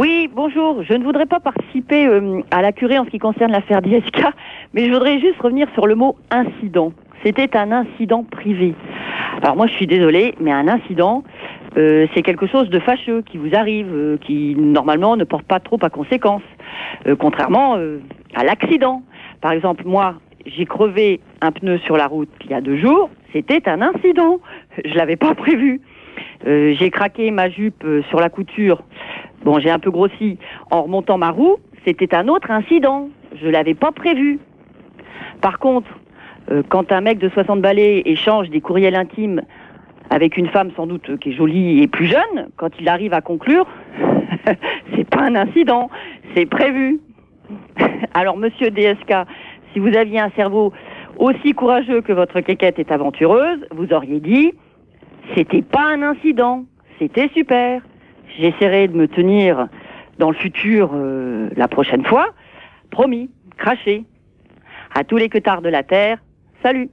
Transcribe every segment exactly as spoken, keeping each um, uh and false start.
Oui, bonjour. Je ne voudrais pas participer euh, à la curée en ce qui concerne l'affaire D S K, mais je voudrais juste revenir sur le mot incident. C'était un incident privé. Alors moi, je suis désolée, mais un incident, euh, c'est quelque chose de fâcheux qui vous arrive, euh, qui normalement ne porte pas trop à conséquence, euh, contrairement euh, à l'accident. Par exemple, moi, j'ai crevé un pneu sur la route il y a deux jours, c'était un incident. Je l'avais pas prévu. Euh, j'ai craqué ma jupe euh, sur la couture. Bon, j'ai un peu grossi en remontant ma roue. C'était un autre incident. Je l'avais pas prévu. Par contre, euh, quand un mec de soixante balais échange des courriels intimes avec une femme sans doute euh, qui est jolie et plus jeune, quand il arrive à conclure, c'est pas un incident, c'est prévu. Alors, monsieur D S K, si vous aviez un cerveau aussi courageux que votre quéquette est aventureuse, vous auriez dit, c'était pas un incident, c'était super. J'essaierai de me tenir dans le futur euh, la prochaine fois. Promis, craché. À tous les queutards de la Terre, salut.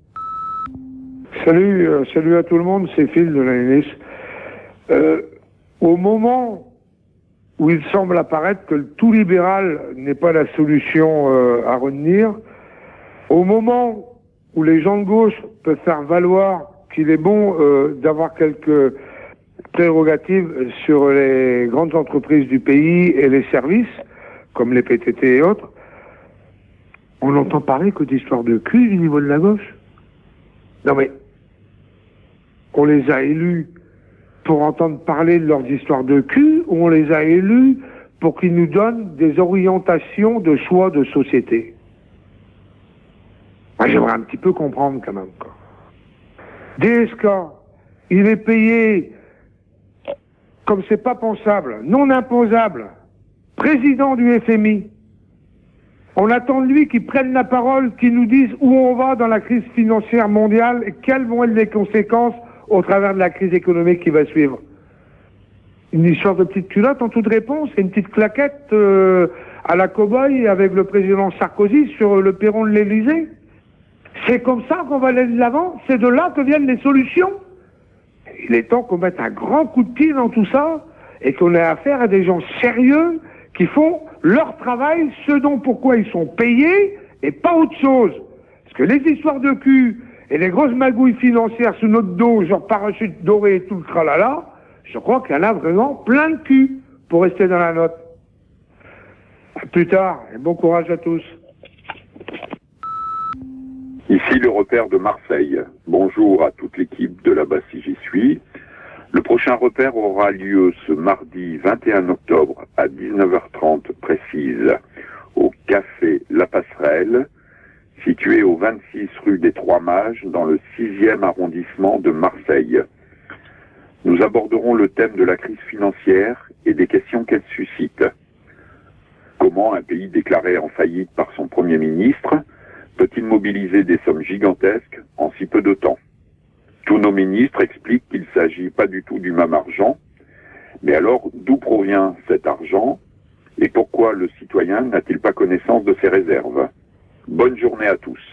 Salut, euh, salut à tout le monde, c'est Phil de la N S. Euh, au moment où il semble apparaître que le tout libéral n'est pas la solution euh, à retenir, au moment où les gens de gauche peuvent faire valoir qu'il est bon euh, d'avoir quelques prérogatives sur les grandes entreprises du pays et les services, comme les P T T et autres, on n'entend parler que d'histoires de cul du niveau de la gauche. Non mais, on les a élus pour entendre parler de leurs histoires de cul, ou on les a élus pour qu'ils nous donnent des orientations de choix de société? Moi, j'aimerais un petit peu comprendre quand même, quoi. D S K, il est payé comme c'est pas pensable, non imposable, président du F M I. On attend de lui qu'il prenne la parole, qu'il nous dise où on va dans la crise financière mondiale et quelles vont être les conséquences au travers de la crise économique qui va suivre. Une histoire de petite culotte en toute réponse, et une petite claquette euh, à la cow-boy avec le président Sarkozy sur le perron de l'Élysée. C'est comme ça qu'on va aller de l'avant, c'est de là que viennent les solutions. Il est temps qu'on mette un grand coup de pied dans tout ça et qu'on ait affaire à des gens sérieux qui font leur travail, ce dont pourquoi ils sont payés et pas autre chose. Parce que les histoires de cul et les grosses magouilles financières sous notre dos, genre parachute doré et tout le tralala, je crois qu'il y en a vraiment plein de cul pour rester dans la note. À plus tard et bon courage à tous. Ici le repère de Marseille. Bonjour à toute l'équipe de là-bas si j'y suis. Le prochain repère aura lieu ce mardi vingt et un octobre à dix-neuf heures trente précise au café La Passerelle, situé au vingt-six rue des Trois Mages dans le sixième arrondissement de Marseille. Nous aborderons le thème de la crise financière et des questions qu'elle suscite. Comment un pays déclaré en faillite par son Premier ministre peut-il mobiliser des sommes gigantesques en si peu de temps? Tous nos ministres expliquent qu'il ne s'agit pas du tout du même argent. Mais alors, d'où provient cet argent et pourquoi le citoyen n'a-t-il pas connaissance de ses réserves? Bonne journée à tous.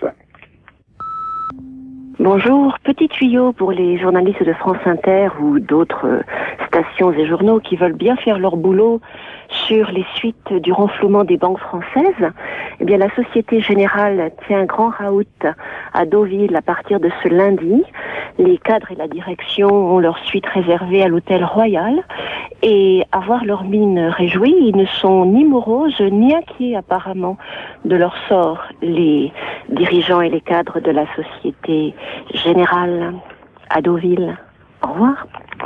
Bonjour, petit tuyau pour les journalistes de France Inter ou d'autres stations et journaux qui veulent bien faire leur boulot sur les suites du renflouement des banques françaises. Eh bien, la Société Générale tient un grand raout à Deauville à partir de ce lundi. Les cadres et la direction ont leur suite réservée à l'hôtel Royal et à voir leur mine réjouie, ils ne sont ni moroses ni inquiets apparemment de leur sort, les dirigeants et les cadres de la Société Générale à Deauville. Au revoir.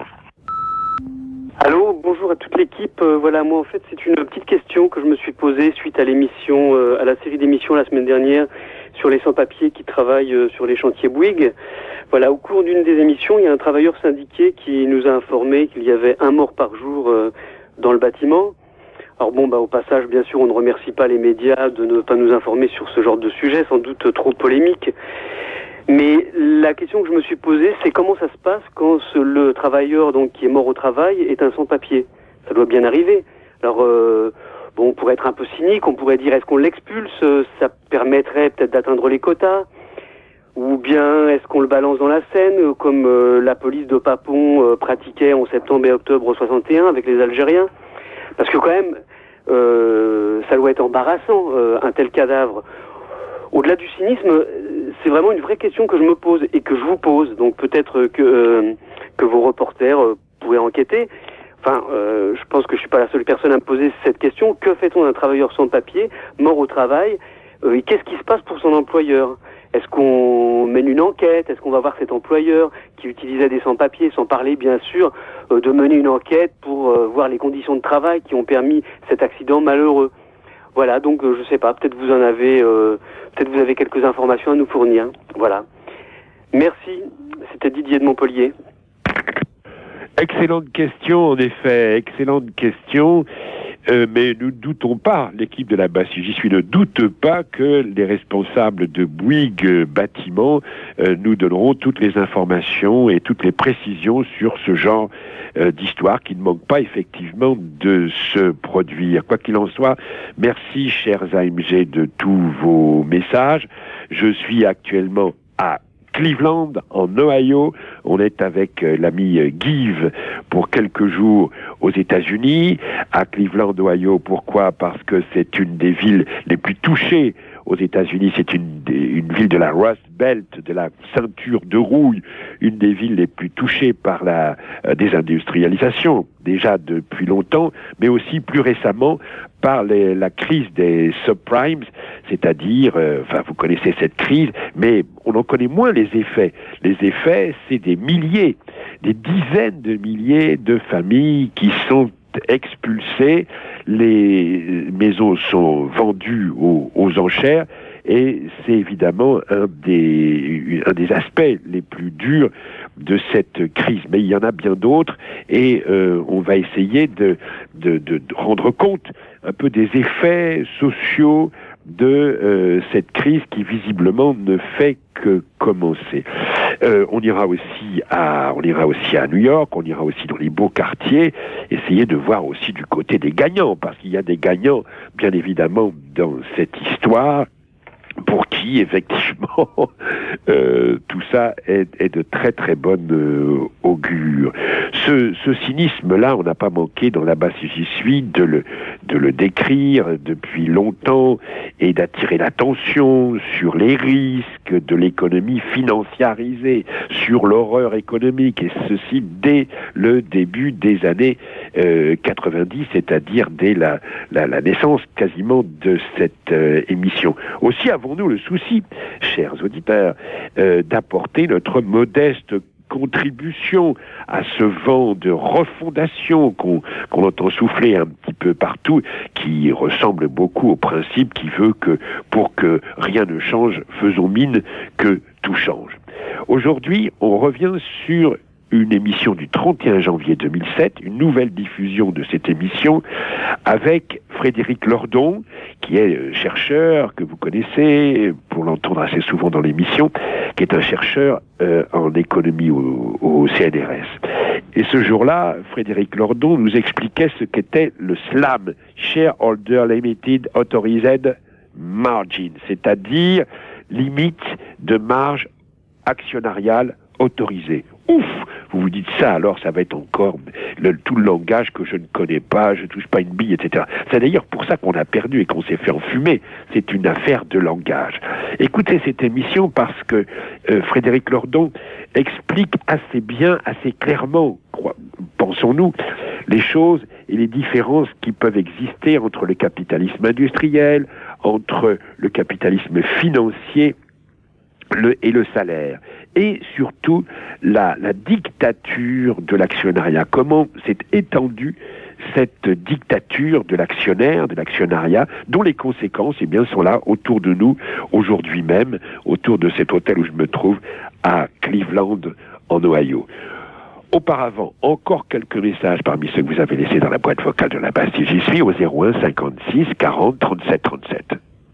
Allô, bonjour à toute l'équipe. Euh, voilà, moi en fait c'est une petite question que je me suis posée suite à l'émission, euh, à la série d'émissions la semaine dernière sur les sans-papiers qui travaillent euh, sur les chantiers Bouygues. Voilà, au cours d'une des émissions, il y a un travailleur syndiqué qui nous a informé qu'il y avait un mort par jour euh, dans le bâtiment. Alors bon, bah au passage, bien sûr, on ne remercie pas les médias de ne pas nous informer sur ce genre de sujet, sans doute trop polémique. Mais la question que je me suis posée, c'est comment ça se passe quand ce, le travailleur donc qui est mort au travail est un sans-papier. Ça doit bien arriver. Alors, euh, bon, on pourrait être un peu cynique, on pourrait dire est-ce qu'on l'expulse, ça permettrait peut-être d'atteindre les quotas, ou bien est-ce qu'on le balance dans la Seine, comme euh, la police de Papon euh, pratiquait en septembre et octobre soixante et un avec les Algériens. Parce que quand même, euh, ça doit être embarrassant, euh, un tel cadavre. Au-delà du cynisme, c'est vraiment une vraie question que je me pose et que je vous pose. Donc peut-être que, euh, que vos reporters euh, pourraient enquêter. Enfin, euh, je pense que je suis pas la seule personne à me poser cette question. Que fait-on d'un travailleur sans papier, mort au travail, euh, et qu'est-ce qui se passe pour son employeur? Est-ce qu'on mène une enquête? Est-ce qu'on va voir cet employeur qui utilisait des sans-papiers, sans parler bien sûr euh, de mener une enquête pour euh, voir les conditions de travail qui ont permis cet accident malheureux? Voilà, donc euh, je sais pas, peut-être vous en avez, euh, peut-être vous avez quelques informations à nous fournir. Voilà. Merci, c'était Didier de Montpellier. Excellente question, en effet, excellente question. Euh, mais nous ne doutons pas, l'équipe de la B A S, si j'y suis, ne doute pas que les responsables de Bouygues euh, Bâtiment euh, nous donneront toutes les informations et toutes les précisions sur ce genre euh, d'histoire qui ne manque pas effectivement de se produire. Quoi qu'il en soit, merci chers A M G de tous vos messages. Je suis actuellement à Cleveland, en Ohio. On est avec euh, l'ami euh, Give pour quelques jours aux États-Unis. À Cleveland, Ohio, pourquoi? Parce que c'est une des villes les plus touchées aux États-Unis. C'est une, une ville de la Rust Belt, de la ceinture de rouille, une des villes les plus touchées par la euh, désindustrialisation, déjà depuis longtemps, mais aussi plus récemment par les, la crise des subprimes, c'est-à-dire, euh, enfin, vous connaissez cette crise, mais on en connaît moins les effets. Les effets, c'est des milliers, des dizaines de milliers de familles qui sont expulsées, les maisons sont vendues aux, aux enchères, et c'est évidemment un des, un des aspects les plus durs de cette crise. Mais il y en a bien d'autres, et euh, on va essayer de, de, de, de rendre compte un peu des effets sociaux de euh, cette crise qui visiblement ne fait que commencer. Euh, on ira aussi à, on ira aussi à New York, on ira aussi dans les beaux quartiers, essayer de voir aussi du côté des gagnants, parce qu'il y a des gagnants, bien évidemment, dans cette histoire, pour qui, effectivement, euh, tout ça est, est de très très bonne euh, augure. Ce, ce cynisme-là, on n'a pas manqué dans la B A S si j'y suis de le, de le décrire depuis longtemps et d'attirer l'attention sur les risques de l'économie financiarisée, sur l'horreur économique, et ceci dès le début des années euh, quatre-vingt-dix, c'est-à-dire dès la, la, la naissance quasiment de cette euh, émission. Aussi avons-nous le souci, chers auditeurs, euh, d'apporter notre modeste contribution à ce vent de refondation qu'on qu'on entend souffler un petit peu partout, qui ressemble beaucoup au principe qui veut que pour que rien ne change, faisons mine que tout change. Aujourd'hui, on revient sur une émission du trente et un janvier deux mille sept, une nouvelle diffusion de cette émission avec Frédéric Lordon, qui est chercheur que vous connaissez pour l'entendre assez souvent dans l'émission, qui est un chercheur euh, en économie au, au C N R S. Et ce jour-là, Frédéric Lordon nous expliquait ce qu'était le SLAM, Shareholder Limited Authorized Margin, c'est-à-dire limite de marge actionnariale autorisée. Ouf, vous vous dites ça, alors ça va être encore le, tout le langage que je ne connais pas, je touche pas une bille, et cetera. C'est d'ailleurs pour ça qu'on a perdu et qu'on s'est fait enfumer. C'est une affaire de langage. Écoutez cette émission parce que euh, Frédéric Lordon explique assez bien, assez clairement, pensons-nous, les choses et les différences qui peuvent exister entre le capitalisme industriel, entre le capitalisme financier, Le, et le salaire, et surtout la, la dictature de l'actionnariat. Comment s'est étendue cette dictature de l'actionnaire, de l'actionnariat, dont les conséquences eh bien, sont là autour de nous, aujourd'hui même, autour de cet hôtel où je me trouve, à Cleveland, en Ohio. Auparavant, encore quelques messages parmi ceux que vous avez laissés dans la boîte vocale de la B A S si j'y suis, au zéro un cinquante-six quarante trente-sept trente-sept.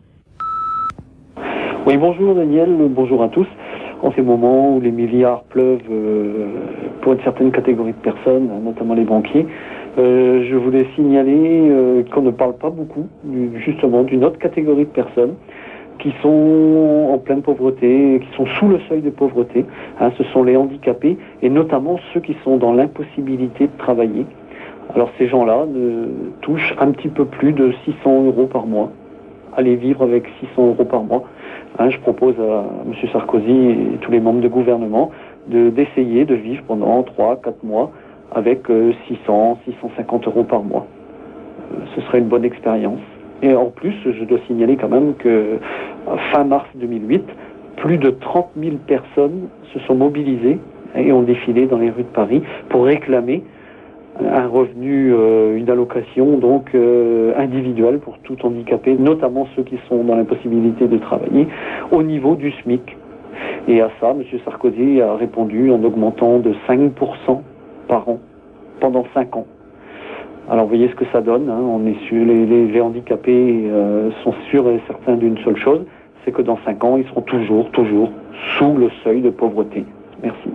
Oui, bonjour Daniel, bonjour à tous. En ces moments où les milliards pleuvent euh, pour une certaine catégorie de personnes, notamment les banquiers, euh, je voulais signaler euh, qu'on ne parle pas beaucoup, justement, d'une autre catégorie de personnes qui sont en pleine pauvreté, qui sont sous le seuil de pauvreté. Hein, ce sont les handicapés, et notamment ceux qui sont dans l'impossibilité de travailler. Alors ces gens-là euh, touchent un petit peu plus de six cents euros par mois. Aller vivre avec six cents euros par mois. Hein, je propose à M. Sarkozy et tous les membres de gouvernement de, d'essayer de vivre pendant trois à quatre mois avec euh, six cents, six cent cinquante euros par mois. Euh, ce serait une bonne expérience. Et en plus, je dois signaler quand même que fin mars deux mille huit, plus de trente mille personnes se sont mobilisées et ont défilé dans les rues de Paris pour réclamer un revenu, euh, une allocation donc euh, individuelle pour tout handicapé, notamment ceux qui sont dans l'impossibilité de travailler, au niveau du SMIC. Et à ça, M. Sarkozy a répondu en augmentant de cinq pour cent par an, pendant cinq ans. Alors vous voyez ce que ça donne, hein. On est sûr, les, les, les handicapés euh, sont sûrs et certains d'une seule chose, c'est que dans cinq ans, ils seront toujours, toujours sous le seuil de pauvreté. Merci.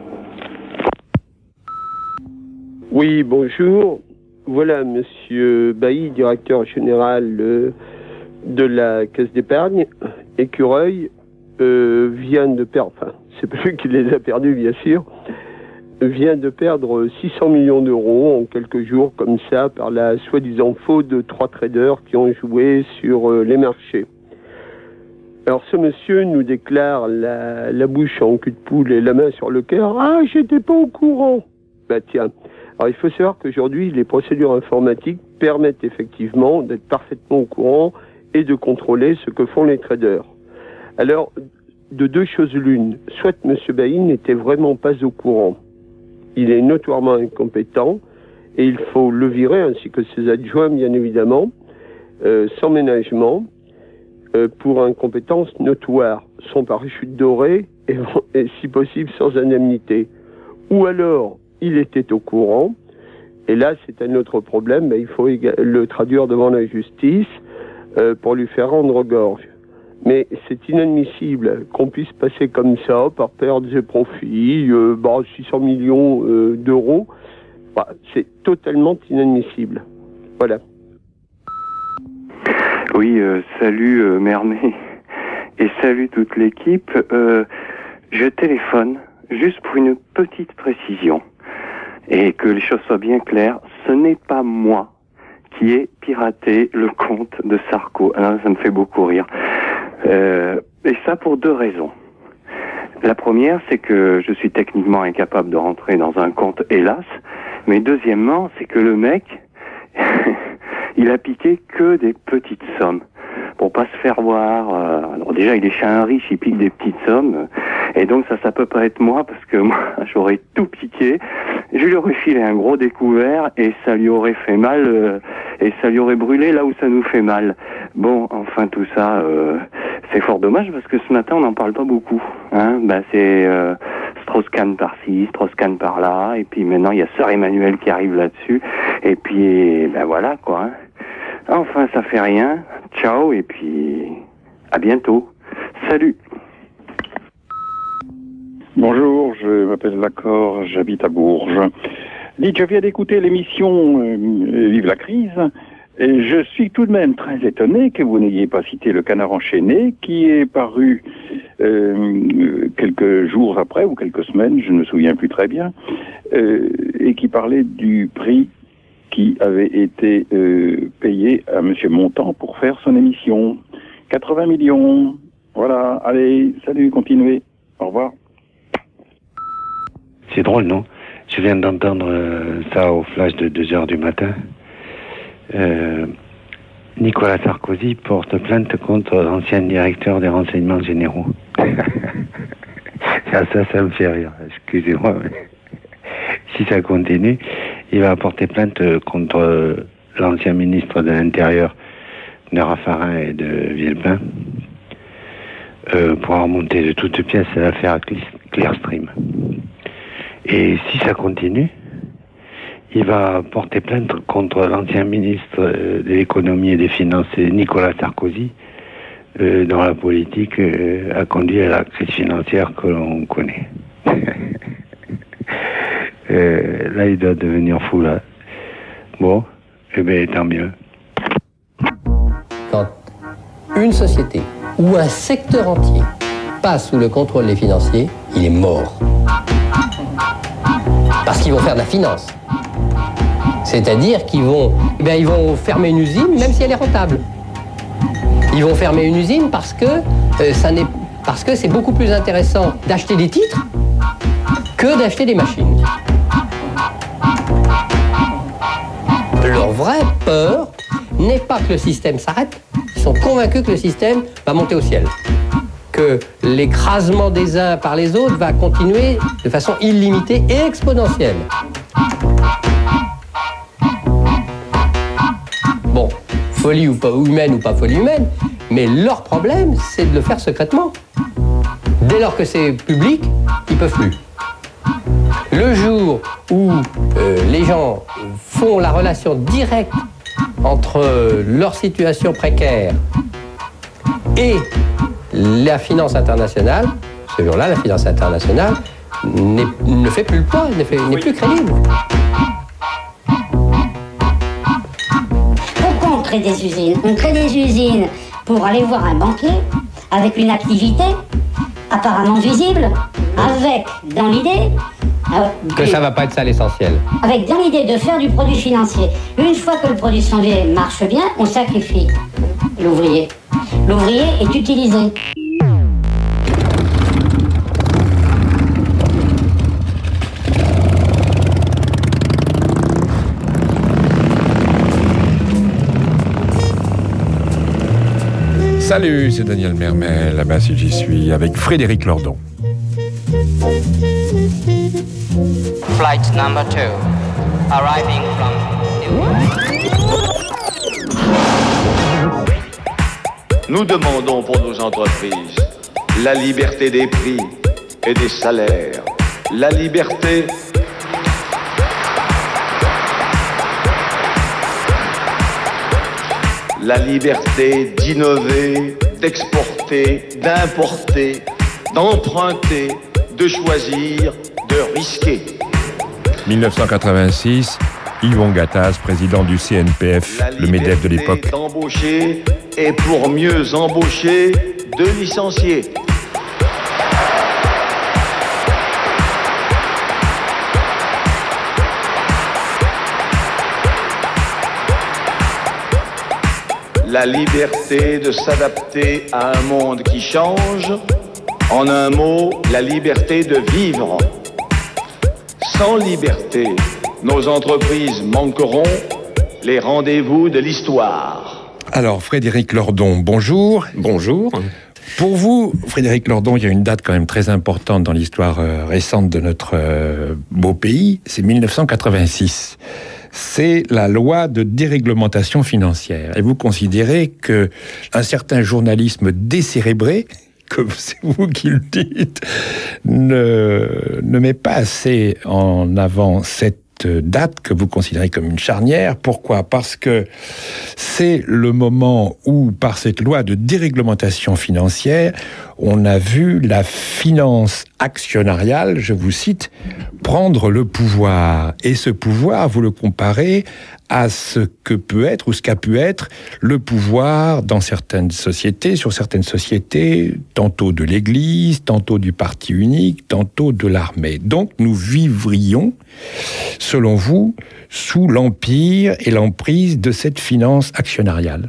Oui, bonjour. Voilà, Monsieur Bailly, directeur général euh, de la Caisse d'épargne, Écureuil, euh, vient de perdre, enfin, c'est pas lui qui les a perdus, bien sûr, vient de perdre six cents millions d'euros en quelques jours, comme ça, par la soi-disant faute de trois traders qui ont joué sur euh, les marchés. Alors ce monsieur nous déclare la, la bouche en cul de poule et la main sur le cœur. Ah, j'étais pas au courant. Bah tiens. Alors il faut savoir qu'aujourd'hui, les procédures informatiques permettent effectivement d'être parfaitement au courant et de contrôler ce que font les traders. Alors, de deux choses l'une, soit M. Bailly n'était vraiment pas au courant. Il est notoirement incompétent et il faut le virer, ainsi que ses adjoints, bien évidemment, euh, sans ménagement, euh, pour incompétence notoire, sans parachute doré et, et si possible sans indemnité. Ou alors, il était au courant, et là c'est un autre problème, mais il faut le traduire devant la justice euh, pour lui faire rendre gorge. Mais c'est inadmissible qu'on puisse passer comme ça, par pertes et profits, euh, bah, six cents millions euh, d'euros, bah, c'est totalement inadmissible. Voilà. Oui, euh, salut euh, Mermet, et salut toute l'équipe. Euh, je téléphone juste pour une petite précision. Et que les choses soient bien claires, ce n'est pas moi qui ai piraté le compte de Sarko. Alors, ça me fait beaucoup rire. Euh, et ça pour deux raisons. La première, c'est que je suis techniquement incapable de rentrer dans un compte, hélas. Mais deuxièmement, c'est que le mec, il a piqué que des petites sommes. Pour pas se faire voir. Euh, alors déjà, il est chez un riche, il pique des petites sommes. Et donc ça, ça peut pas être moi, parce que moi, j'aurais tout piqué. Je lui aurais filé un gros découvert et ça lui aurait fait mal, euh, et ça lui aurait brûlé là où ça nous fait mal. Bon, enfin tout ça, euh, c'est fort dommage parce que ce matin, on n'en parle pas beaucoup. Hein, bah c'est euh, Strauss-Kahn par-ci, Strauss-Kahn par-là, et puis maintenant, il y a Sœur Emmanuel qui arrive là-dessus. Et puis, ben voilà, quoi. Hein. Enfin, ça fait rien. Ciao, et puis à bientôt. Salut. Bonjour, je m'appelle Lacor, j'habite à Bourges. Dites, je viens d'écouter l'émission euh, Vive la crise, et je suis tout de même très étonné que vous n'ayez pas cité Le Canard enchaîné, qui est paru euh, quelques jours après, ou quelques semaines, je ne me souviens plus très bien, euh, et qui parlait du prix qui avait été euh, payé à M. Montand pour faire son émission. quatre-vingts millions. Voilà, allez, salut, continuez. Au revoir. C'est drôle, non? Je viens d'entendre euh, ça au flash de deux heures du matin. Euh, Nicolas Sarkozy porte plainte contre l'ancien directeur des renseignements généraux. ça, ça, ça me fait rire. Excusez-moi, mais si ça continue, il va porter plainte contre l'ancien ministre de l'Intérieur, de Raffarin et de Villepin, euh, pour remonter de toutes pièces à l'affaire Clearstream. Et si ça continue, il va porter plainte contre l'ancien ministre de l'économie et des finances, Nicolas Sarkozy, euh, dont la politique euh, a conduit à la crise financière que l'on connaît. euh, là, il doit devenir fou, là. Bon, eh bien, tant mieux. Quand une société ou un secteur entier passe sous le contrôle des financiers, il est mort. Parce qu'ils vont faire de la finance. C'est-à-dire qu'ils vont, eh bien, ils vont fermer une usine même si elle est rentable. Ils vont fermer une usine parce que, euh, ça n'est, parce que c'est beaucoup plus intéressant d'acheter des titres que d'acheter des machines. Leur vraie peur n'est pas que le système s'arrête, ils sont convaincus que le système va monter au ciel. Que l'écrasement des uns par les autres va continuer de façon illimitée et exponentielle. Bon, folie ou pas humaine ou pas folie humaine, mais leur problème, c'est de le faire secrètement. Dès lors que c'est public, ils peuvent plus. Le jour où euh, les gens font la relation directe entre euh, leur situation précaire et la finance internationale, ce jour-là, la finance internationale n'est, ne fait plus le poids, ne fait, n'est plus crédible. Pourquoi on crée des usines? On crée des usines pour aller voir un banquier avec une activité apparemment visible, avec, dans l'idée... Euh, que ça va pas être ça l'essentiel. Avec dans l'idée de faire du produit financier. Une fois que le produit financier marche bien, on sacrifie l'ouvrier. L'ouvrier est utilisé. Salut, c'est Daniel Mermel, là-bas si j'y suis, avec Frédéric Lordon. Flight number two, arriving from Nous demandons pour nos entreprises la liberté des prix et des salaires, la liberté la liberté d'innover, d'exporter, d'importer, d'emprunter, de choisir, de risquer. dix-neuf cent quatre-vingt-six, Yvon Gattaz, président du C N P F, le MEDEF de l'époque. D'embaucher et pour mieux embaucher, de licencier. La liberté de s'adapter à un monde qui change. En un mot, la liberté de vivre. Sans liberté, nos entreprises manqueront les rendez-vous de l'histoire. Alors, Frédéric Lordon, bonjour. Bonjour. Pour vous, Frédéric Lordon, il y a une date quand même très importante dans l'histoire euh, récente de notre euh, beau pays, c'est dix-neuf cent quatre-vingt-six. C'est la loi de déréglementation financière. Et vous considérez que un certain journalisme décérébré, comme c'est vous qui le dites, ne, ne met pas assez en avant cette date que vous considérez comme une charnière. Pourquoi ? Parce que c'est le moment où, par cette loi de déréglementation financière, on a vu la finance actionnariale, je vous cite, prendre le pouvoir. Et ce pouvoir, vous le comparez à ce que peut être, ou ce qu'a pu être, le pouvoir dans certaines sociétés, sur certaines sociétés, tantôt de l'Église, tantôt du parti unique, tantôt de l'armée. Donc nous vivrions, selon vous, sous l'empire et l'emprise de cette finance actionnariale.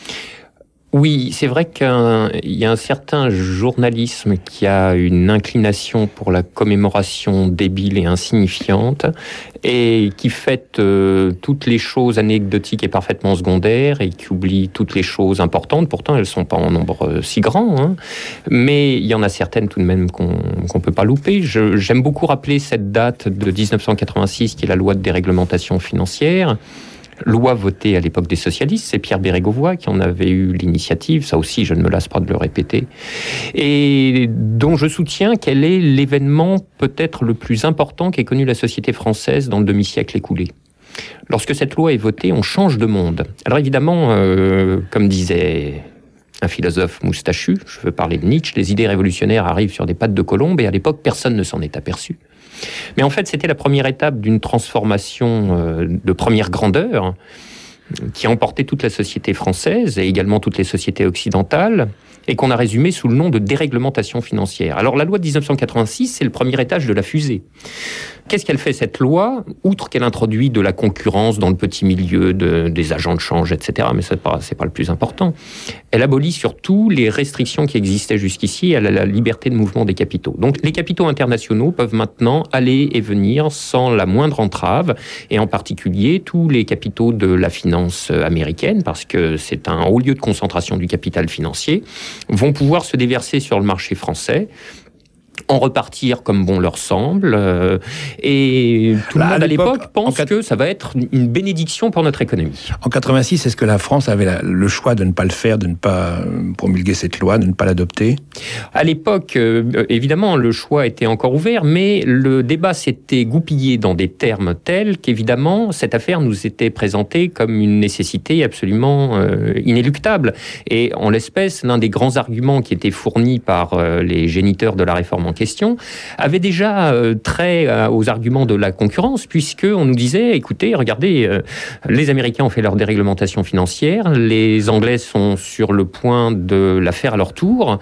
Oui, c'est vrai qu'il y a un certain journalisme qui a une inclination pour la commémoration débile et insignifiante et qui fait euh, toutes les choses anecdotiques et parfaitement secondaires et qui oublie toutes les choses importantes. Pourtant, elles ne sont pas en nombre euh, si grand, hein. Mais il y en a certaines tout de même qu'on qu'on peut pas louper. Je, j'aime beaucoup rappeler cette date de dix-neuf cent quatre-vingt-six qui est la loi de déréglementation financière. Loi votée à l'époque des socialistes, c'est Pierre Bérégovoy qui en avait eu l'initiative, ça aussi je ne me lasse pas de le répéter, et dont je soutiens qu'elle est l'événement peut-être le plus important qu'ait connu la société française dans le demi-siècle écoulé. Lorsque cette loi est votée, on change de monde. Alors évidemment, euh, comme disait un philosophe moustachu, je veux parler de Nietzsche, les idées révolutionnaires arrivent sur des pattes de colombe et à l'époque personne ne s'en est aperçu. Mais en fait, c'était la première étape d'une transformation euh, de première grandeur qui a emporté toute la société française et également toutes les sociétés occidentales et qu'on a résumé sous le nom de déréglementation financière. Alors la loi de dix-neuf cent quatre-vingt-six, c'est le premier étage de la fusée. qu'est-ce qu'elle fait cette loi? Outre qu'elle introduit de la concurrence dans le petit milieu de, des agents de change, et cetera, mais c'est pas, c'est pas le plus important. Elle abolit surtout les restrictions qui existaient jusqu'ici à la, la liberté de mouvement des capitaux. Donc les capitaux internationaux peuvent maintenant aller et venir sans la moindre entrave, et en particulier tous les capitaux de la finance américaine, parce que c'est un haut lieu de concentration du capital financier, vont pouvoir se déverser sur le marché français, en repartir comme bon leur semble, euh, et tout Là, le monde à à l'époque l'époque, pense en... que ça va être une bénédiction pour notre économie. En quatre-vingt-six, est-ce que la France avait la, le choix de ne pas le faire, de ne pas promulguer cette loi, de ne pas l'adopter? À l'époque, euh, évidemment, le choix était encore ouvert, mais le débat s'était goupillé dans des termes tels qu'évidemment, cette affaire nous était présentée comme une nécessité absolument euh, inéluctable. Et en l'espèce, l'un des grands arguments qui était fourni par euh, les géniteurs de la réforme en question avait déjà euh, trait euh, aux arguments de la concurrence, puisque on nous disait, écoutez, regardez, euh, les Américains ont fait leur déréglementation financière, les Anglais sont sur le point de la faire à leur tour,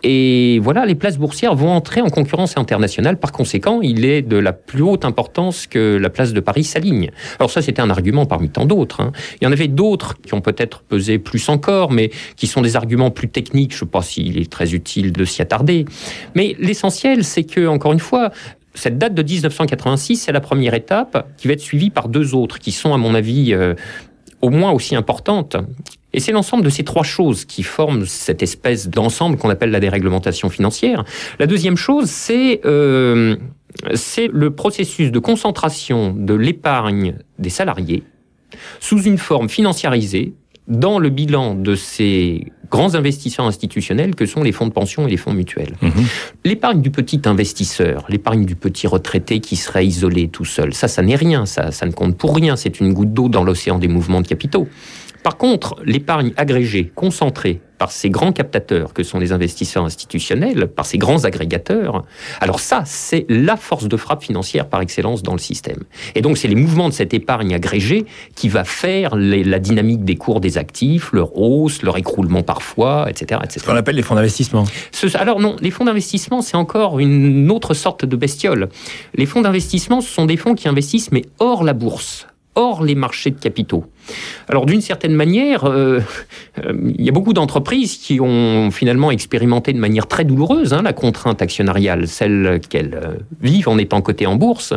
et voilà, les places boursières vont entrer en concurrence internationale. Par conséquent, il est de la plus haute importance que la place de Paris s'aligne. Alors ça, c'était un argument parmi tant d'autres, hein. Il y en avait d'autres qui ont peut-être pesé plus encore, mais qui sont des arguments plus techniques. Je ne sais pas s'il est très utile de s'y attarder. Mais l'essentiel, c'est que, encore une fois, cette date de dix-neuf cent quatre-vingt-six, c'est la première étape qui va être suivie par deux autres, qui sont, à mon avis, euh, au moins aussi importantes. Et c'est l'ensemble de ces trois choses qui forment cette espèce d'ensemble qu'on appelle la déréglementation financière. La deuxième chose, c'est, euh, c'est le processus de concentration de l'épargne des salariés sous une forme financiarisée dans le bilan de ces grands investisseurs institutionnels que sont les fonds de pension et les fonds mutuels. Mmh. L'épargne du petit investisseur, l'épargne du petit retraité qui serait isolé tout seul, ça, ça n'est rien, ça, ça ne compte pour rien, c'est une goutte d'eau dans l'océan des mouvements de capitaux. Par contre, l'épargne agrégée, concentrée par ces grands captateurs que sont les investisseurs institutionnels, par ces grands agrégateurs, alors ça, c'est la force de frappe financière par excellence dans le système. Et donc, c'est les mouvements de cette épargne agrégée qui va faire les, la dynamique des cours des actifs, leur hausse, leur écroulement parfois, et cetera, et cetera. Ce qu'on appelle les fonds d'investissement. Ce, alors non, les fonds d'investissement, c'est encore une autre sorte de bestiole. Les fonds d'investissement, ce sont des fonds qui investissent, mais hors la bourse, hors les marchés de capitaux. Alors, d'une certaine manière, euh, euh, il y a beaucoup d'entreprises qui ont finalement expérimenté de manière très douloureuse hein, la contrainte actionnariale, celle qu'elles euh, vivent en étant cotées en bourse,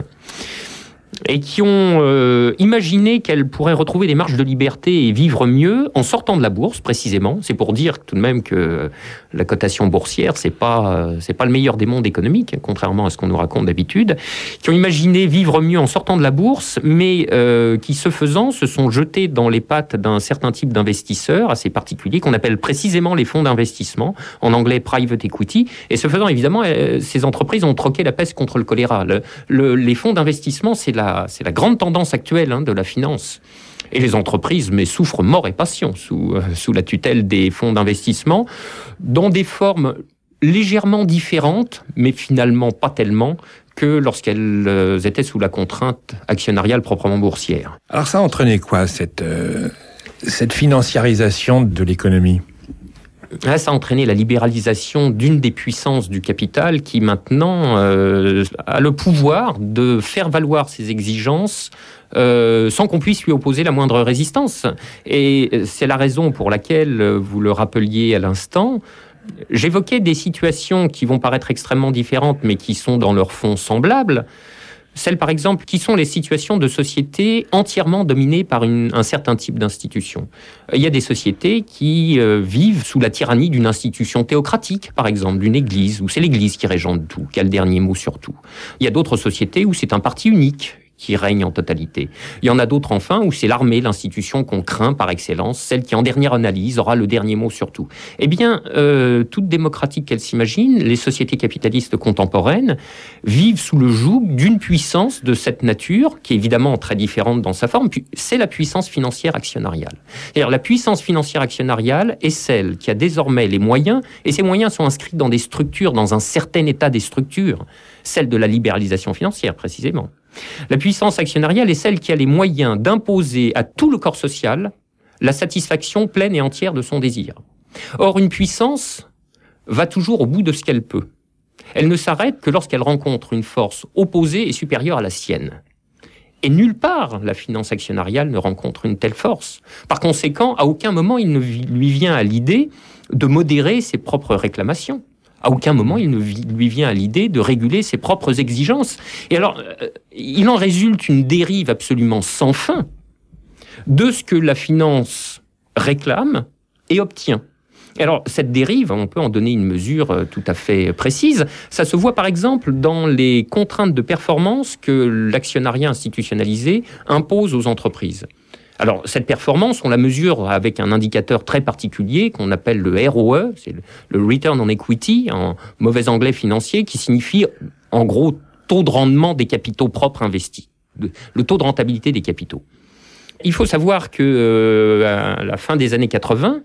et qui ont euh, imaginé qu'elles pourraient retrouver des marges de liberté et vivre mieux en sortant de la bourse, précisément. C'est pour dire tout de même que la cotation boursière, c'est pas, euh, c'est pas le meilleur des mondes économiques, contrairement à ce qu'on nous raconte d'habitude, qui ont imaginé vivre mieux en sortant de la bourse, mais euh, qui, ce faisant, se sont jetés dans les pattes d'un certain type d'investisseurs assez particulier, qu'on appelle précisément les fonds d'investissement, en anglais private equity, et ce faisant, évidemment, euh, ces entreprises ont troqué la peste contre le choléra. Le, le, les fonds d'investissement, c'est la C'est la grande tendance actuelle hein, de la finance. Et les entreprises mais, souffrent mort et passion sous, euh, sous la tutelle des fonds d'investissement, dans des formes légèrement différentes, mais finalement pas tellement, que lorsqu'elles euh, étaient sous la contrainte actionnariale proprement boursière. Alors ça entraînait quoi, cette, euh, cette financiarisation de l'économie ? Là, ça a entraîné la libéralisation d'une des puissances du capital qui maintenant euh, a le pouvoir de faire valoir ses exigences euh, sans qu'on puisse lui opposer la moindre résistance. Et c'est la raison pour laquelle, vous le rappeliez à l'instant, j'évoquais des situations qui vont paraître extrêmement différentes mais qui sont dans leur fond semblables. Celles, par exemple, qui sont les situations de sociétés entièrement dominées par une, un certain type d'institution. Il y a des sociétés qui euh, vivent sous la tyrannie d'une institution théocratique, par exemple, d'une église, où c'est l'église qui régente tout, qui a le dernier mot sur tout. Il y a d'autres sociétés où c'est un parti unique qui règne en totalité. Il y en a d'autres, enfin, où c'est l'armée, l'institution qu'on craint par excellence, celle qui, en dernière analyse, aura le dernier mot sur tout. Eh bien, euh, toute démocratique qu'elle s'imagine, les sociétés capitalistes contemporaines vivent sous le joug d'une puissance de cette nature, qui est évidemment très différente dans sa forme, puis c'est la puissance financière actionnariale. C'est-à-dire, la puissance financière actionnariale est celle qui a désormais les moyens, et ces moyens sont inscrits dans des structures, dans un certain état des structures, celle de la libéralisation financière, précisément. La puissance actionnariale est celle qui a les moyens d'imposer à tout le corps social la satisfaction pleine et entière de son désir. Or, une puissance va toujours au bout de ce qu'elle peut. Elle ne s'arrête que lorsqu'elle rencontre une force opposée et supérieure à la sienne. Et nulle part, la finance actionnariale ne rencontre une telle force. Par conséquent, à aucun moment, il ne lui vient à l'idée de modérer ses propres réclamations. À aucun moment, il ne lui vient à l'idée de réguler ses propres exigences. Et alors, euh, il en résulte une dérive absolument sans fin de ce que la finance réclame et obtient. Alors, cette dérive, on peut en donner une mesure euh, tout à fait précise. Ça se voit par exemple dans les contraintes de performance que l'actionnariat institutionnalisé impose aux entreprises. Alors, cette performance, on la mesure avec un indicateur très particulier qu'on appelle le R O E, c'est le Return on Equity, en mauvais anglais financier, qui signifie, en gros, taux de rendement des capitaux propres investis, le taux de rentabilité des capitaux. Il faut savoir que euh, à la fin des années quatre-vingts,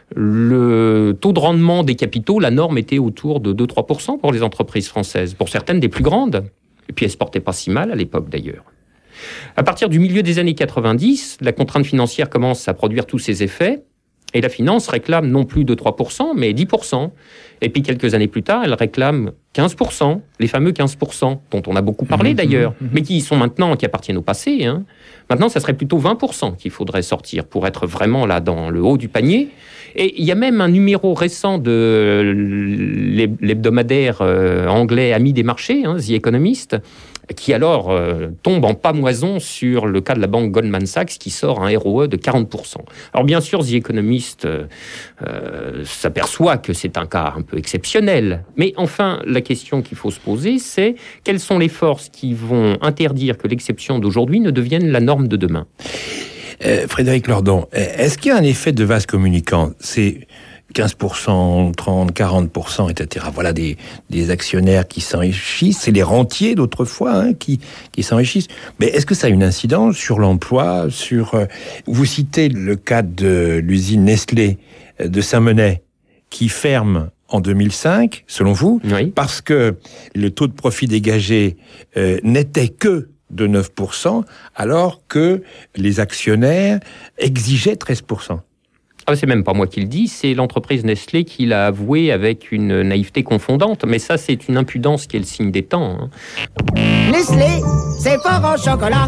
le taux de rendement des capitaux, la norme était autour de deux à trois pour cent pour les entreprises françaises, pour certaines des plus grandes, et puis elles ne se portaient pas si mal à l'époque d'ailleurs. À partir du milieu des années quatre-vingt-dix, la contrainte financière commence à produire tous ses effets, et la finance réclame non plus deux à trois pour cent, mais dix pour cent. Et puis quelques années plus tard, elle réclame quinze pour cent, les fameux quinze pour cent, dont on a beaucoup parlé d'ailleurs, mais qui sont maintenant, qui appartiennent au passé. Hein. Maintenant, ça serait plutôt vingt pour cent qu'il faudrait sortir pour être vraiment là dans le haut du panier. Et il y a même un numéro récent de l'hebdomadaire euh, anglais Ami des marchés, hein, The Economist, qui alors euh, tombe en pamoison sur le cas de la banque Goldman Sachs qui sort un R O E de quarante pour cent. Alors bien sûr, The Economist euh, euh, s'aperçoit que c'est un cas un peu exceptionnel. Mais enfin, la question qu'il faut se poser, c'est quelles sont les forces qui vont interdire que l'exception d'aujourd'hui ne devienne la norme de demain ? euh, Frédéric Lordon, est-ce qu'il y a un effet de vase communicant ? C'est quinze pour cent, trente, quarante pour cent, et cetera. Voilà des, des actionnaires qui s'enrichissent. C'est les rentiers d'autrefois hein, qui, qui s'enrichissent. Mais est-ce que ça a une incidence sur l'emploi, sur... Euh, vous citez le cas de l'usine Nestlé de Saint-Menet qui ferme en deux mille cinq, selon vous, oui. Parce que le taux de profit dégagé euh, n'était que de neuf pour cent, alors que les actionnaires exigeaient treize pour cent. Ah, c'est même pas moi qui le dis, c'est l'entreprise Nestlé qui l'a avoué avec une naïveté confondante. Mais ça, c'est une impudence qui est le signe des temps. Hein. Nestlé, c'est fort au chocolat.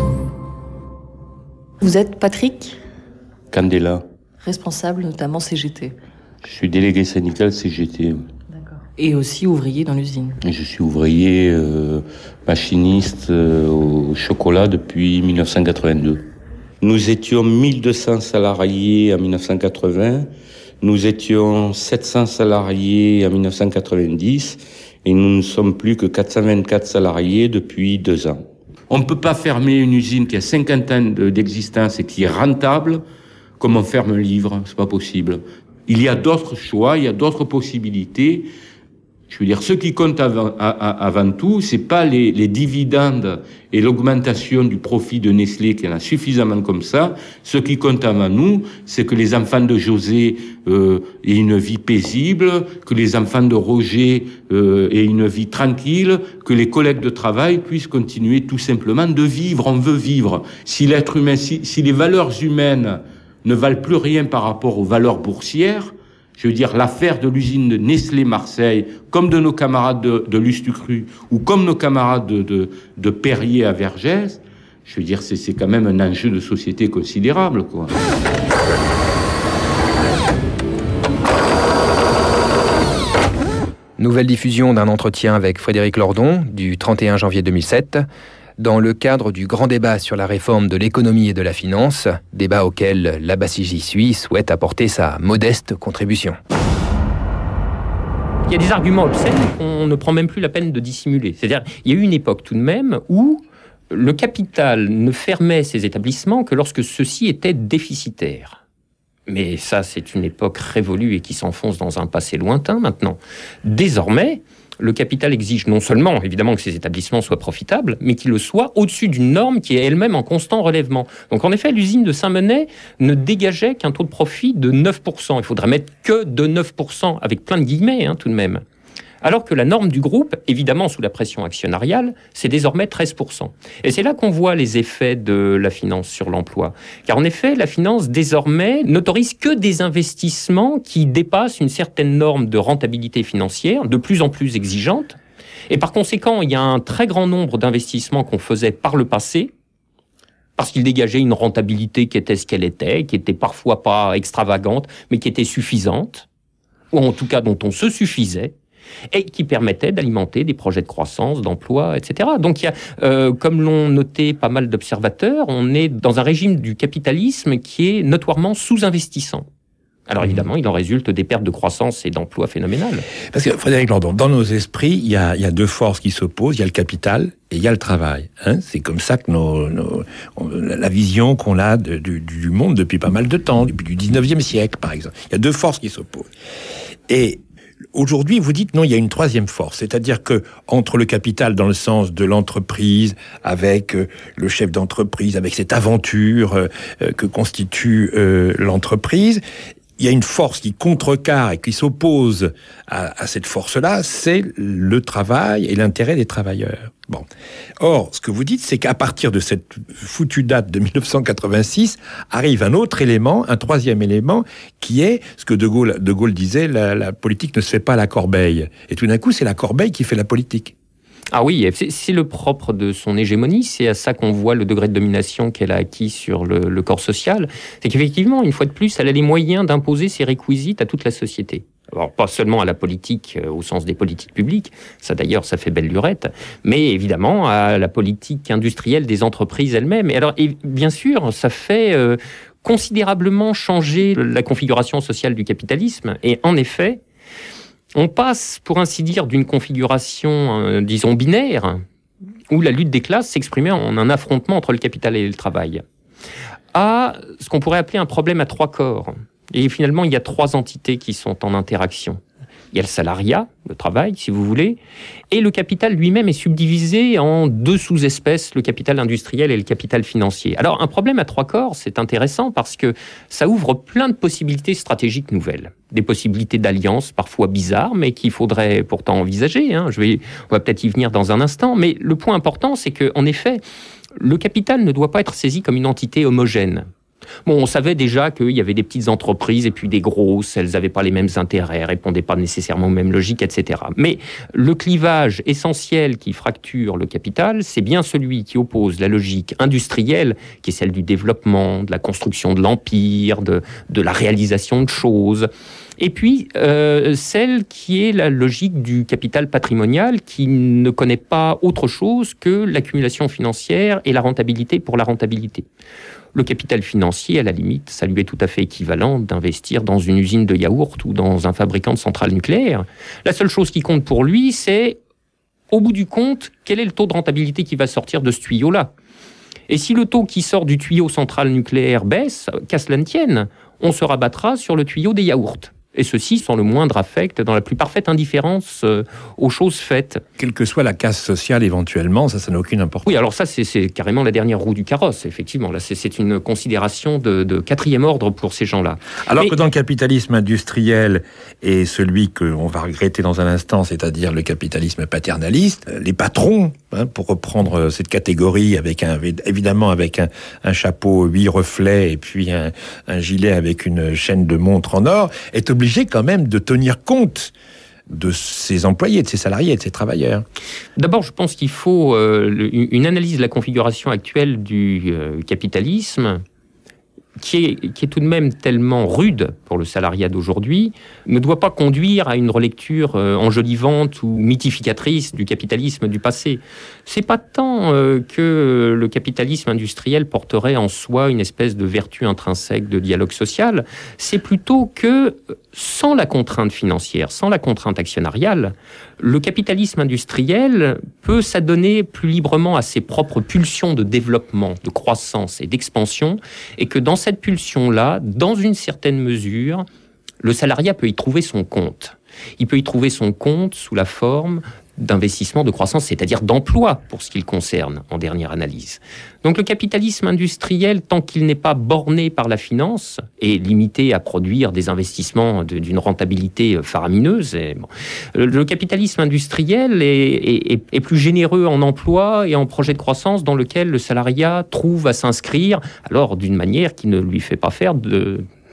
Vous êtes Patrick Candela. Responsable notamment C G T. Je suis délégué syndical C G T. D'accord. Et aussi ouvrier dans l'usine. Je suis ouvrier euh, machiniste euh, au chocolat depuis mille neuf cent quatre-vingt-deux. Nous étions mille deux cents salariés en mille neuf cent quatre-vingts, nous étions sept cents salariés en mille neuf cent quatre-vingt-dix et nous ne sommes plus que quatre cent vingt-quatre salariés depuis deux ans. On ne peut pas fermer une usine qui a cinquante ans d'existence et qui est rentable comme on ferme un livre, c'est pas possible. Il y a d'autres choix, il y a d'autres possibilités. Je veux dire, ce qui compte avant, avant tout, c'est pas les, les dividendes et l'augmentation du profit de Nestlé, qui en a suffisamment comme ça. Ce qui compte avant nous, c'est que les enfants de José euh, aient une vie paisible, que les enfants de Roger euh, aient une vie tranquille, que les collègues de travail puissent continuer tout simplement de vivre. On veut vivre. Si l'être humain, si, si les valeurs humaines ne valent plus rien par rapport aux valeurs boursières, je veux dire, l'affaire de l'usine de Nestlé Marseille, comme de nos camarades de, de Lustucru, ou comme nos camarades de, de, de Perrier à Vergès, je veux dire, c'est, c'est quand même un enjeu de société considérable, quoi. Nouvelle diffusion d'un entretien avec Frédéric Lordon, du trente et un janvier deux mille sept, dans le cadre du grand débat sur la réforme de l'économie et de la finance, débat auquel l'Abbassie J'y suis souhaite apporter sa modeste contribution. Il y a des arguments obscènes qu'on ne prend même plus la peine de dissimuler. C'est-à-dire, il y a eu une époque tout de même où le capital ne fermait ses établissements que lorsque ceux-ci étaient déficitaires. Mais ça, c'est une époque révolue et qui s'enfonce dans un passé lointain maintenant. Désormais, le capital exige non seulement, évidemment, que ces établissements soient profitables, mais qu'ils le soient au-dessus d'une norme qui est elle-même en constant relèvement. Donc, en effet, l'usine de Saint-Menet ne dégageait qu'un taux de profit de neuf pour cent. Il faudrait mettre que de neuf pour cent, avec plein de guillemets, hein, tout de même. Alors que la norme du groupe, évidemment sous la pression actionnariale, c'est désormais treize pour cent. Et c'est là qu'on voit les effets de la finance sur l'emploi. Car en effet, la finance, désormais, n'autorise que des investissements qui dépassent une certaine norme de rentabilité financière, de plus en plus exigeante, Et par conséquent, il y a un très grand nombre d'investissements qu'on faisait par le passé, parce qu'ils dégageaient une rentabilité qui était ce qu'elle était, qui était parfois pas extravagante, mais qui était suffisante, ou en tout cas dont on se suffisait, et qui permettait d'alimenter des projets de croissance, d'emploi, et cetera. Donc, il y a, euh, comme l'ont noté pas mal d'observateurs, on est dans un régime du capitalisme qui est notoirement sous-investissant. Alors évidemment, il en résulte des pertes de croissance et d'emploi phénoménales. Parce que, Frédéric Lordon, dans nos esprits, il y a, il y a deux forces qui s'opposent, il y a le capital et il y a le travail. Hein, c'est comme ça que nos, nos, on, la vision qu'on a de, du, du monde depuis pas mal de temps, depuis du dix-neuvième siècle, par exemple. Il y a deux forces qui s'opposent. Et aujourd'hui, vous dites non, il y a une troisième force, c'est-à-dire que entre le capital dans le sens de l'entreprise, avec euh, le chef d'entreprise, avec cette aventure euh, que constitue euh, l'entreprise, il y a une force qui contrecarre et qui s'oppose à, à cette force-là, c'est le travail et l'intérêt des travailleurs. Bon. Or, ce que vous dites, c'est qu'à partir de cette foutue date de dix-neuf cent quatre-vingt-six, arrive un autre élément, un troisième élément, qui est ce que De Gaulle, De Gaulle disait, la, la politique ne se fait pas à la corbeille. Et tout d'un coup, c'est la corbeille qui fait la politique. Ah oui, c'est, c'est le propre de son hégémonie, c'est à ça qu'on voit le degré de domination qu'elle a acquis sur le, le corps social. C'est qu'effectivement, une fois de plus, elle a les moyens d'imposer ses réquisites à toute la société. Alors, pas seulement à la politique, euh, au sens des politiques publiques, ça d'ailleurs, ça fait belle lurette, mais évidemment à la politique industrielle des entreprises elles-mêmes. Et alors, et bien sûr, ça fait euh, considérablement changer la configuration sociale du capitalisme, et en effet, on passe, pour ainsi dire, d'une configuration, euh, disons, binaire, où la lutte des classes s'exprimait en un affrontement entre le capital et le travail, à ce qu'on pourrait appeler un problème à trois corps. Et finalement, il y a trois entités qui sont en interaction. Il y a le salariat, le travail, si vous voulez, et le capital lui-même est subdivisé en deux sous-espèces, le capital industriel et le capital financier. Alors, un problème à trois corps, c'est intéressant parce que ça ouvre plein de possibilités stratégiques nouvelles. Des possibilités d'alliance parfois bizarres, mais qu'il faudrait pourtant envisager. Hein. Je vais, on va peut-être y venir dans un instant, mais le point important, c'est qu'en effet, le capital ne doit pas être saisi comme une entité homogène. Bon, on savait déjà qu'il y avait des petites entreprises et puis des grosses, elles n'avaient pas les mêmes intérêts, répondaient pas nécessairement aux mêmes logiques, et cetera. Mais le clivage essentiel qui fracture le capital, c'est bien celui qui oppose la logique industrielle, qui est celle du développement, de la construction de l'empire, de, de la réalisation de choses, et puis euh, celle qui est la logique du capital patrimonial, qui ne connaît pas autre chose que l'accumulation financière et la rentabilité pour la rentabilité. Le capital financier, à la limite, ça lui est tout à fait équivalent d'investir dans une usine de yaourt ou dans un fabricant de centrales nucléaires. La seule chose qui compte pour lui, c'est, au bout du compte, quel est le taux de rentabilité qui va sortir de ce tuyau-là. Et si le taux qui sort du tuyau central nucléaire baisse, qu'à cela ne tienne, on se rabattra sur le tuyau des yaourts. Et ceci sans le moindre affect, dans la plus parfaite indifférence euh, aux choses faites. Quelle que soit la casse sociale éventuellement, ça, ça n'a aucune importance. Oui, alors ça, c'est, c'est carrément la dernière roue du carrosse, effectivement. Là, c'est, c'est une considération de, de quatrième ordre pour ces gens-là. Alors Mais... que dans le capitalisme industriel et celui qu'on va regretter dans un instant, c'est-à-dire le capitalisme paternaliste, les patrons, hein, pour reprendre cette catégorie, avec un, évidemment avec un, un chapeau huit reflets et puis un, un gilet avec une chaîne de montre en or, est obligé quand même de tenir compte de ses employés, de ses salariés, de ses travailleurs. D'abord, je pense qu'il faut euh, une analyse de la configuration actuelle du euh, capitalisme, qui est, qui est tout de même tellement rude pour le salariat d'aujourd'hui, ne doit pas conduire à une relecture euh, enjolivante ou mythificatrice du capitalisme du passé. C'est pas tant euh, que le capitalisme industriel porterait en soi une espèce de vertu intrinsèque de dialogue social, c'est plutôt que, sans la contrainte financière, sans la contrainte actionnariale, le capitalisme industriel peut s'adonner plus librement à ses propres pulsions de développement, de croissance et d'expansion, et que dans cette pulsion-là, dans une certaine mesure, le salariat peut y trouver son compte. Il peut y trouver son compte sous la forme d'investissement, de croissance, c'est-à-dire d'emploi, pour ce qu'il concerne, en dernière analyse. Donc le capitalisme industriel, tant qu'il n'est pas borné par la finance et limité à produire des investissements de, d'une rentabilité faramineuse, et bon, le capitalisme industriel est, est, est plus généreux en emploi et en projet de croissance dans lequel le salariat trouve à s'inscrire, alors d'une manière qui ne lui fait pas faire de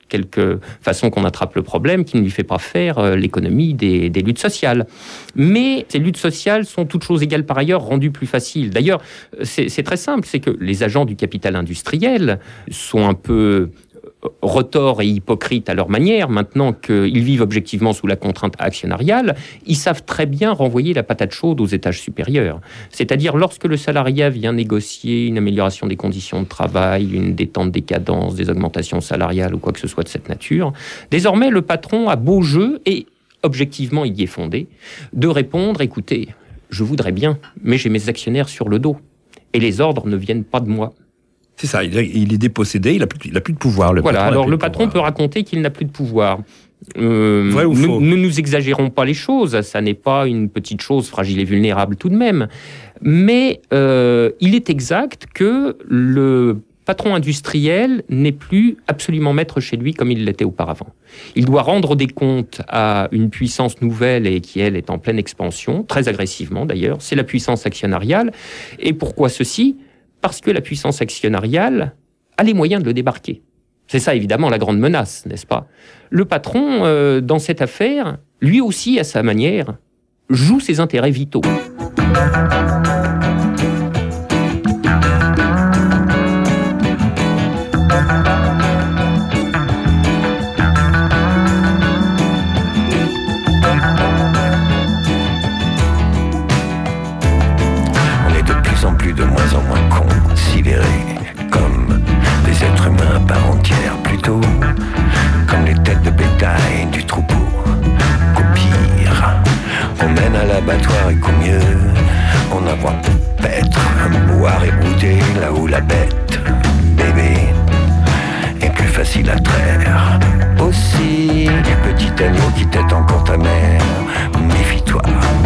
quelque façon qu'on attrape le problème, qui ne lui fait pas faire euh, l'économie des, des luttes sociales. Mais ces luttes sociales sont toutes choses égales par ailleurs rendues plus faciles. D'ailleurs, c'est, c'est très simple, c'est que les agents du capital industriel sont un peu retors et hypocrites à leur manière. Maintenant qu'ils vivent objectivement sous la contrainte actionnariale, ils savent très bien renvoyer la patate chaude aux étages supérieurs. C'est-à-dire, lorsque le salariat vient négocier une amélioration des conditions de travail, une détente des cadences, des augmentations salariales ou quoi que ce soit de cette nature, désormais le patron a beau jeu, et objectivement il y est fondé, de répondre, écoutez, je voudrais bien, mais j'ai mes actionnaires sur le dos, et les ordres ne viennent pas de moi. C'est ça, il est dépossédé, il n'a plus, plus de pouvoir. Le voilà, patron alors le patron pouvoir. peut raconter qu'il n'a plus de pouvoir. Euh, Vrai ou faux ? Ne nous exagérons pas les choses, ça n'est pas une petite chose fragile et vulnérable tout de même. Mais euh, il est exact que le patron industriel n'est plus absolument maître chez lui comme il l'était auparavant. Il doit rendre des comptes à une puissance nouvelle et qui, elle, est en pleine expansion, très agressivement d'ailleurs, c'est la puissance actionnariale. Et pourquoi ceci ? Parce que la puissance actionnariale a les moyens de le débarquer. C'est ça, évidemment, la grande menace, n'est-ce pas ? Le patron, euh, dans cette affaire, lui aussi, à sa manière, joue ses intérêts vitaux. De moins en moins considérés comme des êtres humains à part entière, plutôt comme les têtes de bétail du troupeau. Qu'au pire, on mène à l'abattoir et qu'au mieux, on a voit paître, boire et brouter là où la bête, bébé, est plus facile à traire. Aussi, petit agneau qui t'est encore ta mère, méfie-toi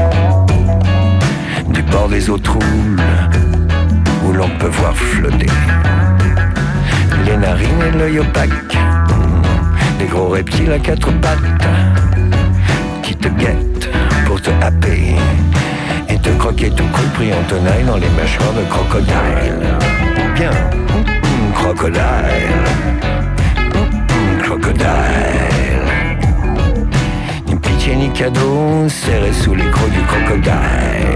du bord des eaux troubles où l'on peut voir flotter les narines et l'œil opaque, des gros reptiles à quatre pattes qui te guettent pour te happer et te croquer tout cru pris en tenaille dans les mâchoires de crocodile. Bien, mmh, crocodile, mmh, crocodile. Ni pitié ni cadeau serré sous les crocs du crocodile.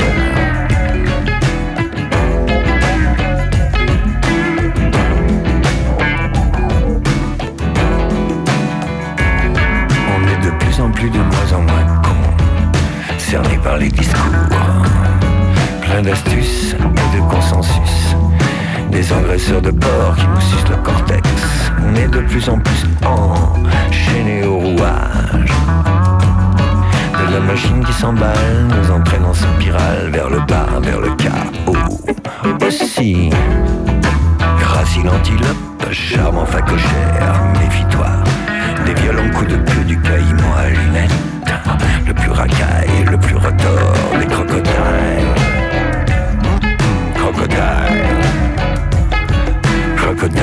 Plus de moins en moins cons, cernés par les discours, plein d'astuces et de consensus, des engraisseurs de porc qui nous sucent le cortex, mais de plus en plus enchaînés au rouage de la machine qui s'emballe, nous entraîne en spirale vers le bas, vers le chaos. Aussi, grâce l'antilope, charmant facochère, méfie-toi des violents coups de queue du caïman à lunettes, le plus racaille, le plus retors des crocodiles. Mmh, crocodile, crocodile.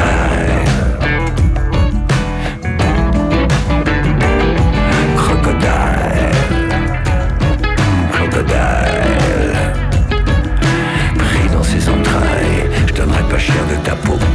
Crocodile, mmh, crocodile. Pris dans ses entrailles, je donnerai pas cher de ta peau.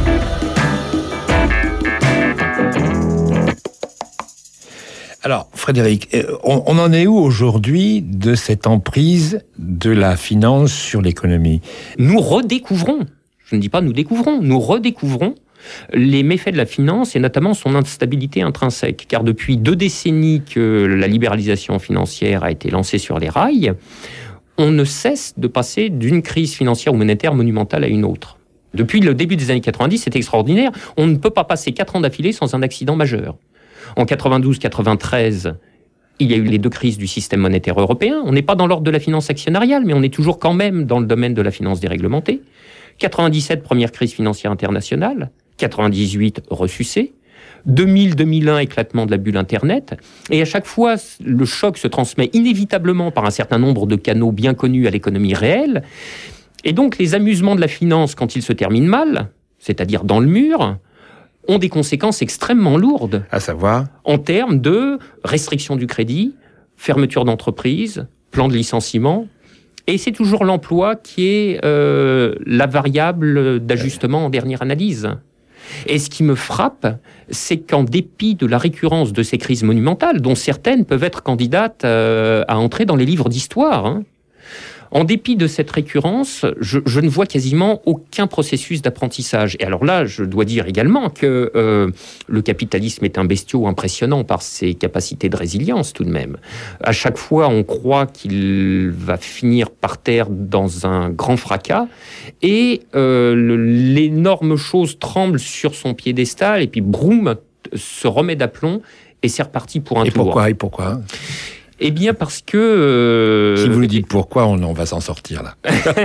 Alors, Frédéric, on, on en est où aujourd'hui de cette emprise de la finance sur l'économie ? Nous redécouvrons, je ne dis pas nous découvrons, nous redécouvrons les méfaits de la finance et notamment son instabilité intrinsèque. Car depuis deux décennies que la libéralisation financière a été lancée sur les rails, on ne cesse de passer d'une crise financière ou monétaire monumentale à une autre. Depuis le début des années quatre-vingt-dix, c'est extraordinaire, on ne peut pas passer quatre ans d'affilée sans un accident majeur. En quatre-vingt-douze quatre-vingt-treize, il y a eu les deux crises du système monétaire européen. On n'est pas dans l'ordre de la finance actionnariale, mais on est toujours quand même dans le domaine de la finance déréglementée. quatre-vingt-dix-sept, première crise financière internationale. quatre-vingt-dix-huit, ressucée. deux mille deux mille un, éclatement de la bulle Internet. Et à chaque fois, le choc se transmet inévitablement par un certain nombre de canaux bien connus à l'économie réelle. Et donc, les amusements de la finance, quand ils se terminent mal, c'est-à-dire dans le mur, ont des conséquences extrêmement lourdes. À savoir ? En termes de restriction du crédit, fermeture d'entreprise, plan de licenciement. Et c'est toujours l'emploi qui est euh, la variable d'ajustement en dernière analyse. Et ce qui me frappe, c'est qu'en dépit de la récurrence de ces crises monumentales, dont certaines peuvent être candidates euh, à entrer dans les livres d'histoire, hein, en dépit de cette récurrence, je, je ne vois quasiment aucun processus d'apprentissage. Et alors là, je dois dire également que euh, le capitalisme est un bestiau impressionnant par ses capacités de résilience tout de même. À chaque fois, on croit qu'il va finir par terre dans un grand fracas et euh, le, l'énorme chose tremble sur son piédestal et puis broum, se remet d'aplomb et c'est reparti pour un et tour. Pourquoi, et pourquoi Eh bien parce que... Euh... Si vous nous dites pourquoi, on, on va s'en sortir là.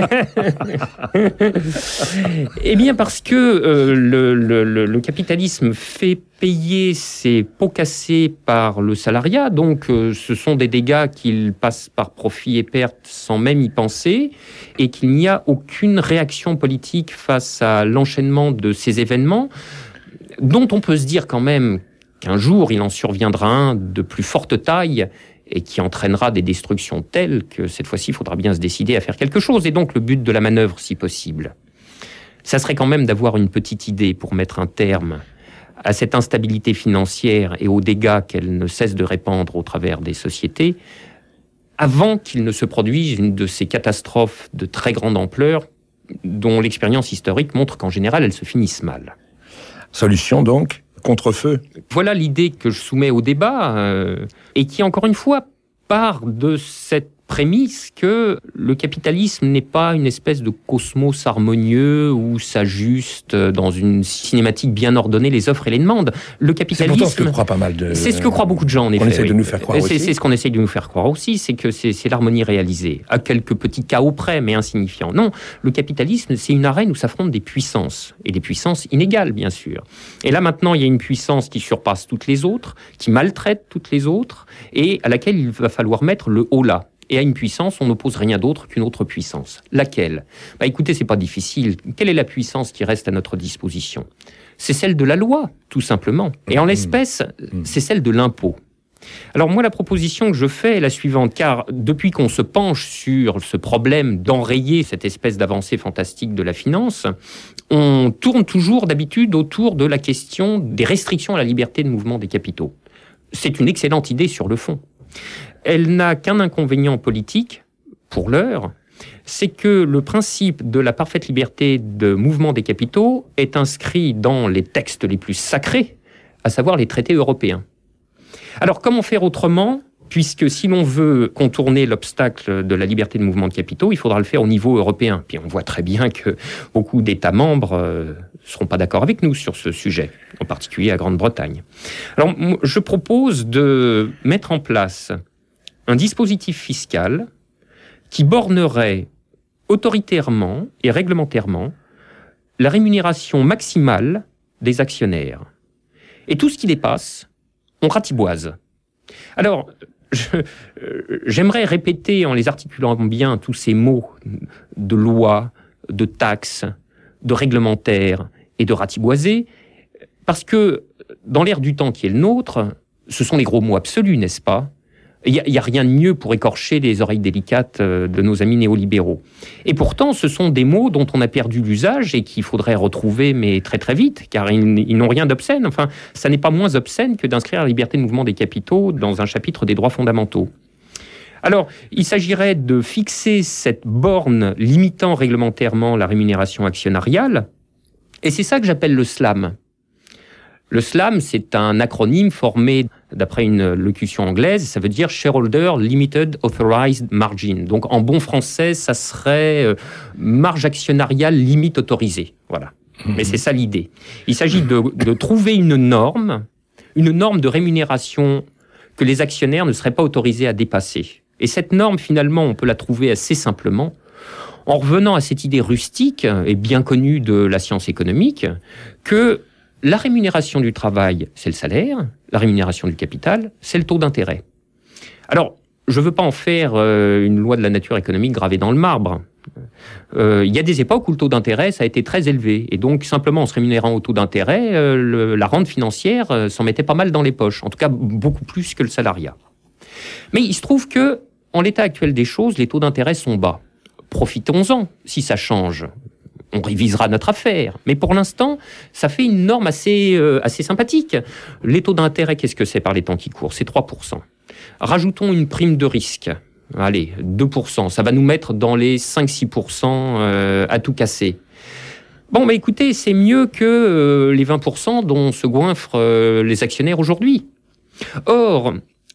Eh bien parce que euh, le, le, le capitalisme fait payer ses pots cassés par le salariat, donc euh, ce sont des dégâts qu'il passe par profit et perte sans même y penser, et qu'il n'y a aucune réaction politique face à l'enchaînement de ces événements, dont on peut se dire quand même qu'un jour il en surviendra un de plus forte taille, et qui entraînera des destructions telles que cette fois-ci, il faudra bien se décider à faire quelque chose. Et donc, le but de la manœuvre, si possible, ça serait quand même d'avoir une petite idée pour mettre un terme à cette instabilité financière et aux dégâts qu'elle ne cesse de répandre au travers des sociétés, avant qu'il ne se produise une de ces catastrophes de très grande ampleur dont l'expérience historique montre qu'en général, elles se finissent mal. Solution donc ? Contre-feu. Voilà l'idée que je soumets au débat euh, et qui, encore une fois, part de cette prémisse que le capitalisme n'est pas une espèce de cosmos harmonieux où s'ajustent dans une cinématique bien ordonnée les offres et les demandes. Le capitalisme... C'est pourtant ce que croient pas mal de... C'est ce que croient beaucoup de gens, en effet. On essaie oui. de nous faire croire c'est, aussi. C'est ce qu'on essaie de nous faire croire aussi, c'est que c'est, c'est l'harmonie réalisée, à quelques petits chaos près, mais insignifiants. Non, le capitalisme, c'est une arène où s'affrontent des puissances, et des puissances inégales, bien sûr. Et là, maintenant, il y a une puissance qui surpasse toutes les autres, qui maltraite toutes les autres, et à laquelle il va falloir mettre le haut là. Et à une puissance, on n'oppose rien d'autre qu'une autre puissance. Laquelle ? Bah écoutez, c'est pas difficile. Quelle est la puissance qui reste à notre disposition ? C'est celle de la loi, tout simplement. Et en l'espèce, c'est celle de l'impôt. Alors moi, la proposition que je fais est la suivante, car depuis qu'on se penche sur ce problème d'enrayer cette espèce d'avancée fantastique de la finance, on tourne toujours d'habitude autour de la question des restrictions à la liberté de mouvement des capitaux. C'est une excellente idée sur le fond. Elle n'a qu'un inconvénient politique, pour l'heure, c'est que le principe de la parfaite liberté de mouvement des capitaux est inscrit dans les textes les plus sacrés, à savoir les traités européens. Alors, comment faire autrement ? Puisque si l'on veut contourner l'obstacle de la liberté de mouvement de capitaux, il faudra le faire au niveau européen. Puis on voit très bien que beaucoup d'États membres ne seront pas d'accord avec nous sur ce sujet, en particulier la Grande-Bretagne. Alors, je propose de mettre en place un dispositif fiscal qui bornerait autoritairement et réglementairement la rémunération maximale des actionnaires. Et tout ce qui dépasse, on ratiboise. Alors, je, euh, j'aimerais répéter en les articulant bien tous ces mots de loi, de taxes, de réglementaire et de ratiboiser, parce que dans l'ère du temps qui est le nôtre, ce sont les gros mots absolus, n'est-ce pas ? Il n'y a, a rien de mieux pour écorcher les oreilles délicates de nos amis néolibéraux. Et pourtant, ce sont des mots dont on a perdu l'usage et qu'il faudrait retrouver, mais très très vite, car ils, ils n'ont rien d'obscène. Enfin, ça n'est pas moins obscène que d'inscrire la liberté de mouvement des capitaux dans un chapitre des droits fondamentaux. Alors, il s'agirait de fixer cette borne limitant réglementairement la rémunération actionnariale, et c'est ça que j'appelle le slam. Le slam, c'est un acronyme formé d'après une locution anglaise, ça veut dire Shareholder Limited Authorized Margin. Donc en bon français, ça serait euh, marge actionnariale limite autorisée. Voilà. Mmh. Mais c'est ça l'idée. Il s'agit de, de trouver une norme, une norme de rémunération que les actionnaires ne seraient pas autorisés à dépasser. Et cette norme, finalement, on peut la trouver assez simplement en revenant à cette idée rustique et bien connue de la science économique que la rémunération du travail, c'est le salaire. La rémunération du capital, c'est le taux d'intérêt. Alors, je ne veux pas en faire euh, une loi de la nature économique gravée dans le marbre. Euh, il y a des époques où le taux d'intérêt, ça a été très élevé. Et donc, simplement en se rémunérant au taux d'intérêt, euh, le, la rente financière euh, s'en mettait pas mal dans les poches. En tout cas, beaucoup plus que le salariat. Mais il se trouve que, en l'état actuel des choses, les taux d'intérêt sont bas. Profitons-en, si ça change. on révisera notre affaire. Mais pour l'instant, ça fait une norme assez, euh, assez sympathique. Les taux d'intérêt, qu'est-ce que c'est par les temps qui courent? C'est trois pour cent. Rajoutons une prime de risque. Allez, deux pour cent. Ça va nous mettre dans les cinq à six pour cent euh, à tout casser. Bon, bah écoutez, c'est mieux que euh, les vingt pour cent dont se goinfrent euh, les actionnaires aujourd'hui. Or,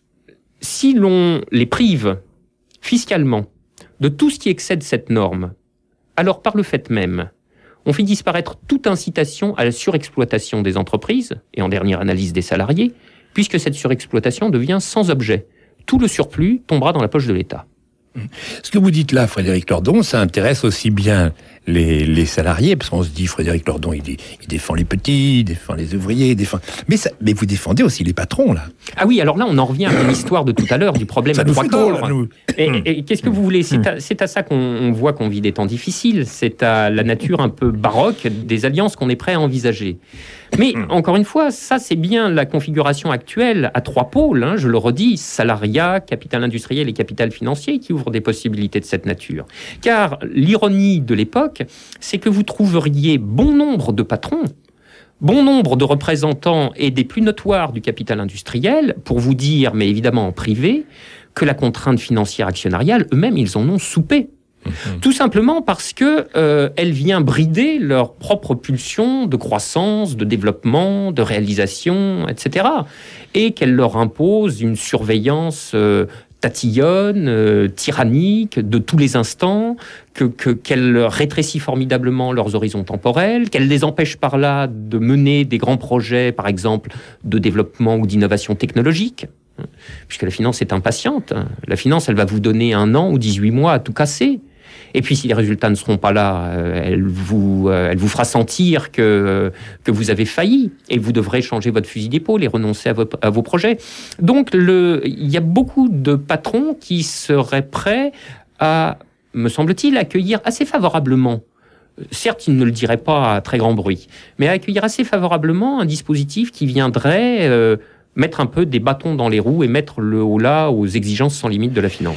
si l'on les prive fiscalement de tout ce qui excède cette norme, alors par le fait même, on fait disparaître toute incitation à la surexploitation des entreprises, et en dernière analyse des salariés, puisque cette surexploitation devient sans objet. Tout le surplus tombera dans la poche de l'État. Ce que vous dites là, Frédéric Lordon, ça intéresse aussi bien les, les salariés, parce qu'on se dit, Frédéric Lordon, il, il défend les petits, il défend les ouvriers, il défend... Mais, ça, mais vous défendez aussi les patrons, là. Ah oui, alors là, on en revient à l'histoire de tout à l'heure, du problème ça de trois corps. Nous. Et, et qu'est-ce que vous voulez? C'est à, c'est à ça qu'on on voit qu'on vit des temps difficiles. C'est à la nature un peu baroque des alliances qu'on est prêt à envisager. Mais, encore une fois, ça, c'est bien la configuration actuelle à trois pôles, hein, je le redis, salariat, capital industriel et capital financier, qui ouvrent des possibilités de cette nature. Car l'ironie de l'époque, c'est que vous trouveriez bon nombre de patrons, bon nombre de représentants et des plus notoires du capital industriel pour vous dire, mais évidemment en privé, que la contrainte financière actionnariale, eux-mêmes, ils en ont soupé. Mmh. Tout simplement parce que euh, elle vient brider leur propre pulsion de croissance, de développement, de réalisation, et cetera. Et qu'elle leur impose une surveillance euh, tatillonne, euh, tyrannique, de tous les instants, que, que, qu'elle rétrécit formidablement leurs horizons temporels, qu'elle les empêche par là de mener des grands projets, par exemple, de développement ou d'innovation technologique. Puisque la finance est impatiente. La finance, elle va vous donner un an ou dix-huit mois à tout casser. Et puis, si les résultats ne seront pas là, euh, elle, vous, euh, elle vous fera sentir que, euh, que vous avez failli. Et vous devrez changer votre fusil d'épaule et renoncer à vos, à vos projets. Donc, le, il y a beaucoup de patrons qui seraient prêts à, me semble-t-il, accueillir assez favorablement, certes, ils ne le diraient pas à très grand bruit, mais à accueillir assez favorablement un dispositif qui viendrait... Euh, mettre un peu des bâtons dans les roues et mettre le haut là aux exigences sans limite de la finance.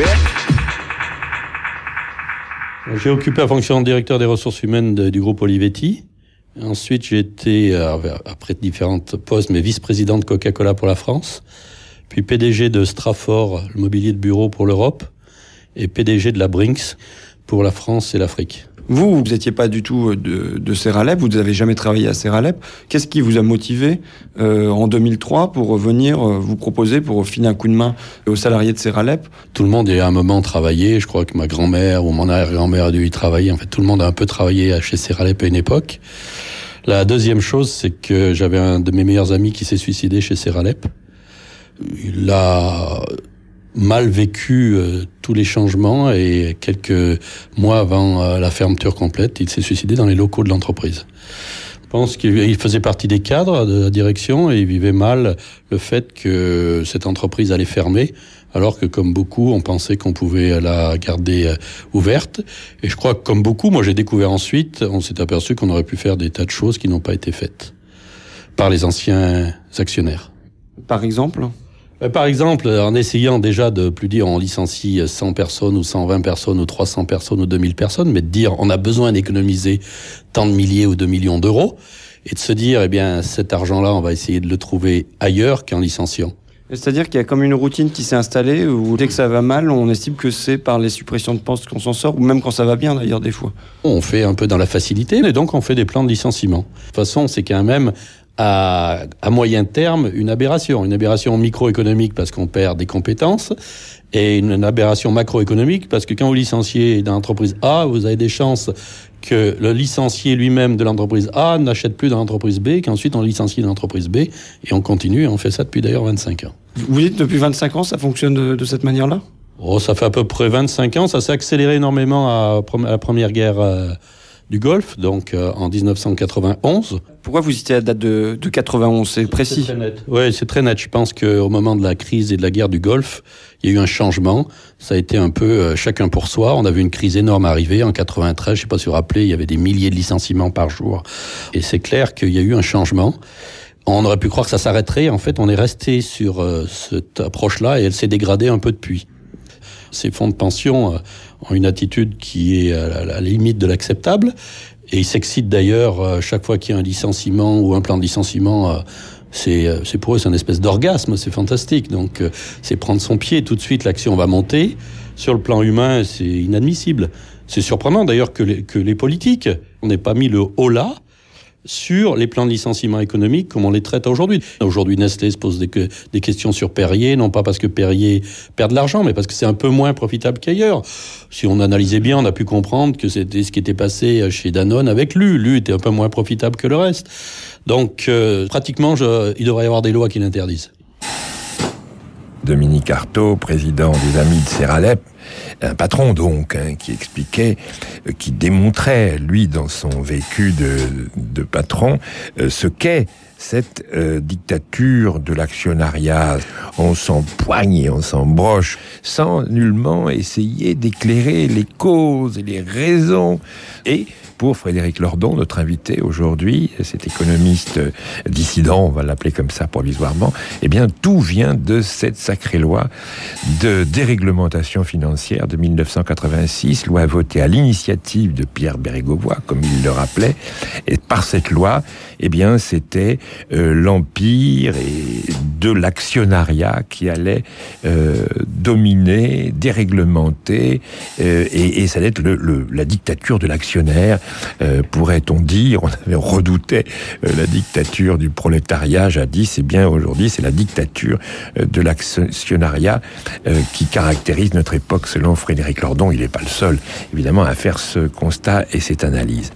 J'ai occupé la fonction de directeur des ressources humaines de, du groupe Olivetti. Ensuite, j'ai été, euh, après différents postes, mais vice-président de Coca-Cola pour la France, puis P D G de Straford, le mobilier de bureau pour l'Europe, et P D G de la Brinks pour la France et l'Afrique. Vous, vous n'étiez pas du tout de, de Seralep, vous n'avez jamais travaillé à Seralep. Qu'est-ce qui vous a motivé euh, en deux mille trois pour venir euh, vous proposer, pour filer un coup de main aux salariés de Seralep? Tout le monde a à un moment travaillé, je crois que ma grand-mère ou mon arrière-grand-mère a dû y travailler. En fait, tout le monde a un peu travaillé chez Seralep à une époque. La deuxième chose, c'est que j'avais un de mes meilleurs amis qui s'est suicidé chez Seralep. Il a... mal vécu euh, tous les changements et quelques mois avant euh, la fermeture complète, il s'est suicidé dans les locaux de l'entreprise. Je pense qu'il faisait partie des cadres de la direction et il vivait mal le fait que cette entreprise allait fermer, alors que comme beaucoup, on pensait qu'on pouvait la garder euh, ouverte. Et je crois que comme beaucoup, moi j'ai découvert ensuite, on s'est aperçu qu'on aurait pu faire des tas de choses qui n'ont pas été faites par les anciens actionnaires. Par exemple ? Par exemple, en essayant déjà de plus dire on licencie cent personnes ou cent vingt personnes ou trois cents personnes ou deux mille personnes, mais de dire on a besoin d'économiser tant de milliers ou de millions d'euros, et de se dire eh bien cet argent-là on va essayer de le trouver ailleurs qu'en licenciant. C'est-à-dire qu'il y a comme une routine qui s'est installée où dès que ça va mal, on estime que c'est par les suppressions de postes qu'on s'en sort, ou même quand ça va bien d'ailleurs des fois. On fait un peu dans la facilité, et donc on fait des plans de licenciement. De toute façon, c'est quand même à, à moyen terme une aberration. Une aberration microéconomique parce qu'on perd des compétences, et une aberration macroéconomique parce que quand vous licenciez dans l'entreprise A, vous avez des chances que le licencié lui-même de l'entreprise A n'achète plus dans l'entreprise B, qu'ensuite on licencie dans l'entreprise B, et on continue, et on fait ça depuis d'ailleurs vingt-cinq ans. Vous dites depuis vingt-cinq ans, ça fonctionne de, de cette manière-là ? Oh, ça fait à peu près vingt-cinq ans, ça s'est accéléré énormément à, à la première guerre euh, du Golfe, donc euh, en dix-neuf cent quatre-vingt-onze. Pourquoi vous citez la date de, de quatre-vingt-onze, c'est précis ? C'est très net. Oui, c'est très net. Je pense qu'au moment de la crise et de la guerre du Golfe, il y a eu un changement. Ça a été un peu euh, chacun pour soi. On a vu une crise énorme arriver en quatre-vingt-treize. Je ne sais pas si vous vous rappelez, il y avait des milliers de licenciements par jour. Et c'est clair qu'il y a eu un changement. On aurait pu croire que ça s'arrêterait. En fait, on est resté sur euh, cette approche-là et elle s'est dégradée un peu depuis. Ces fonds de pension euh, ont une attitude qui est à la, à la limite de l'acceptable. Et il s'excite d'ailleurs euh, chaque fois qu'il y a un licenciement ou un plan de licenciement. Euh, c'est, euh, c'est pour eux, c'est une espèce d'orgasme, c'est fantastique. Donc, euh, c'est prendre son pied, tout de suite, l'action va monter. Sur le plan humain, c'est inadmissible. C'est surprenant d'ailleurs que les, que les politiques n'aient pas mis le haut là sur les plans de licenciement économique comme on les traite aujourd'hui. Aujourd'hui, Nestlé se pose des, des questions sur Perrier, non pas parce que Perrier perd de l'argent, mais parce que c'est un peu moins profitable qu'ailleurs. Si on analysait bien, on a pu comprendre que c'était ce qui était passé chez Danone avec Lu. Lu était un peu moins profitable que le reste. Donc, euh, pratiquement, je, il devrait y avoir des lois qui l'interdisent. Dominique Artaud, président des Amis de Seralep, un patron donc, hein, qui expliquait, euh, qui démontrait, lui, dans son vécu de, de patron, euh, ce qu'est cette euh, dictature de l'actionnariat. On s'empoigne et on s'embroche sans nullement essayer d'éclairer les causes et les raisons. Et pour Frédéric Lordon, notre invité aujourd'hui, cet économiste dissident, on va l'appeler comme ça provisoirement, eh bien, tout vient de cette sacrée loi de déréglementation financière de mille neuf cent quatre-vingt-six, loi votée à l'initiative de Pierre Bérégovoy, comme il le rappelait. Et par cette loi, eh bien, c'était euh, l'empire et de l'actionnariat qui allait euh, dominer, déréglementer, euh, et, et ça allait être le, le, la dictature de l'actionnaire. Euh, pourrait-on dire, on avait redouté euh, la dictature du prolétariat jadis, et bien aujourd'hui c'est la dictature euh, de l'actionnariat euh, qui caractérise notre époque selon Frédéric Lordon. Il n'est pas le seul évidemment à faire ce constat et cette analyse.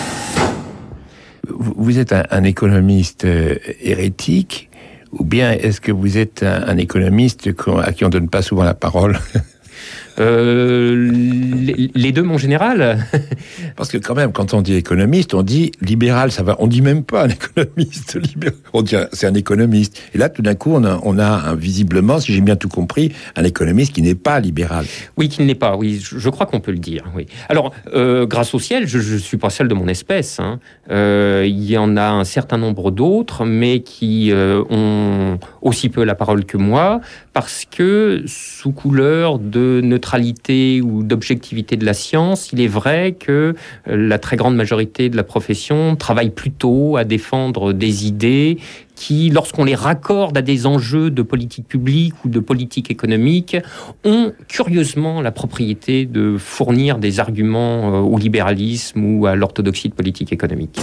Vous êtes un, un économiste euh, hérétique, ou bien est-ce que vous êtes un, un économiste à qui on ne donne pas souvent la parole? Euh, les, les deux, mon général. Parce que quand même, quand on dit économiste, on dit libéral, ça va. On dit même pas un économiste libéral. On dit c'est un économiste. Et là, tout d'un coup, on a, on a un, visiblement, si j'ai bien tout compris, un économiste qui n'est pas libéral. Oui, qui ne l'est pas. Oui, je, je crois qu'on peut le dire. Oui. Alors, euh, grâce au ciel, je ne suis pas seul de mon espèce. Hein. Euh, il y en a un certain nombre d'autres, mais qui euh, ont aussi peu la parole que moi, parce que sous couleur de neutralité ou d'objectivité de la science, il est vrai que la très grande majorité de la profession travaille plutôt à défendre des idées qui, lorsqu'on les raccorde à des enjeux de politique publique ou de politique économique, ont curieusement la propriété de fournir des arguments au libéralisme ou à l'orthodoxie de politique économique.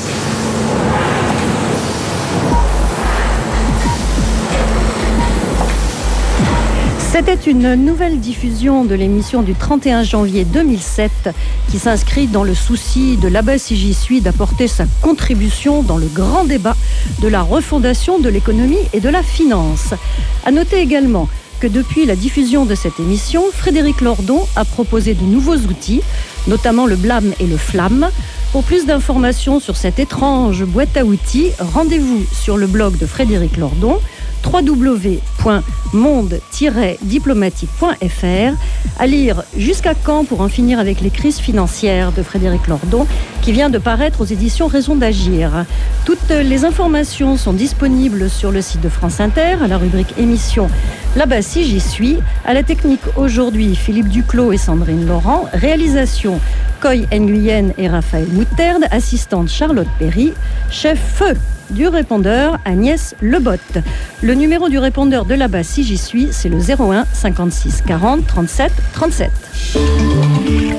C'était une nouvelle diffusion de l'émission du trente et un janvier deux mille sept qui s'inscrit dans le souci de Là-bas si j'y suis d'apporter sa contribution dans le grand débat de la refondation de l'économie et de la finance. À noter également que depuis la diffusion de cette émission, Frédéric Lordon a proposé de nouveaux outils, notamment le blâme et le flamme. Pour plus d'informations sur cette étrange boîte à outils, rendez-vous sur le blog de Frédéric Lordon, w w w point monde tiret diplomatique point f r, à lire Jusqu'à quand pour en finir avec les crises financières de Frédéric Lordon, qui vient de paraître aux éditions Raison d'agir. Toutes les informations sont disponibles sur le site de France Inter, à la rubrique émission Là-bas si j'y suis. À la technique aujourd'hui, Philippe Duclos et Sandrine Laurent. Réalisation Coy Nguyen et Raphaël Mouterde. Assistante Charlotte Perry. Chef feu du répondeur Agnès Lebotte. Le numéro du répondeur de Là-bas si j'y suis, c'est le zéro un cinquante-six quarante trente-sept trente-sept.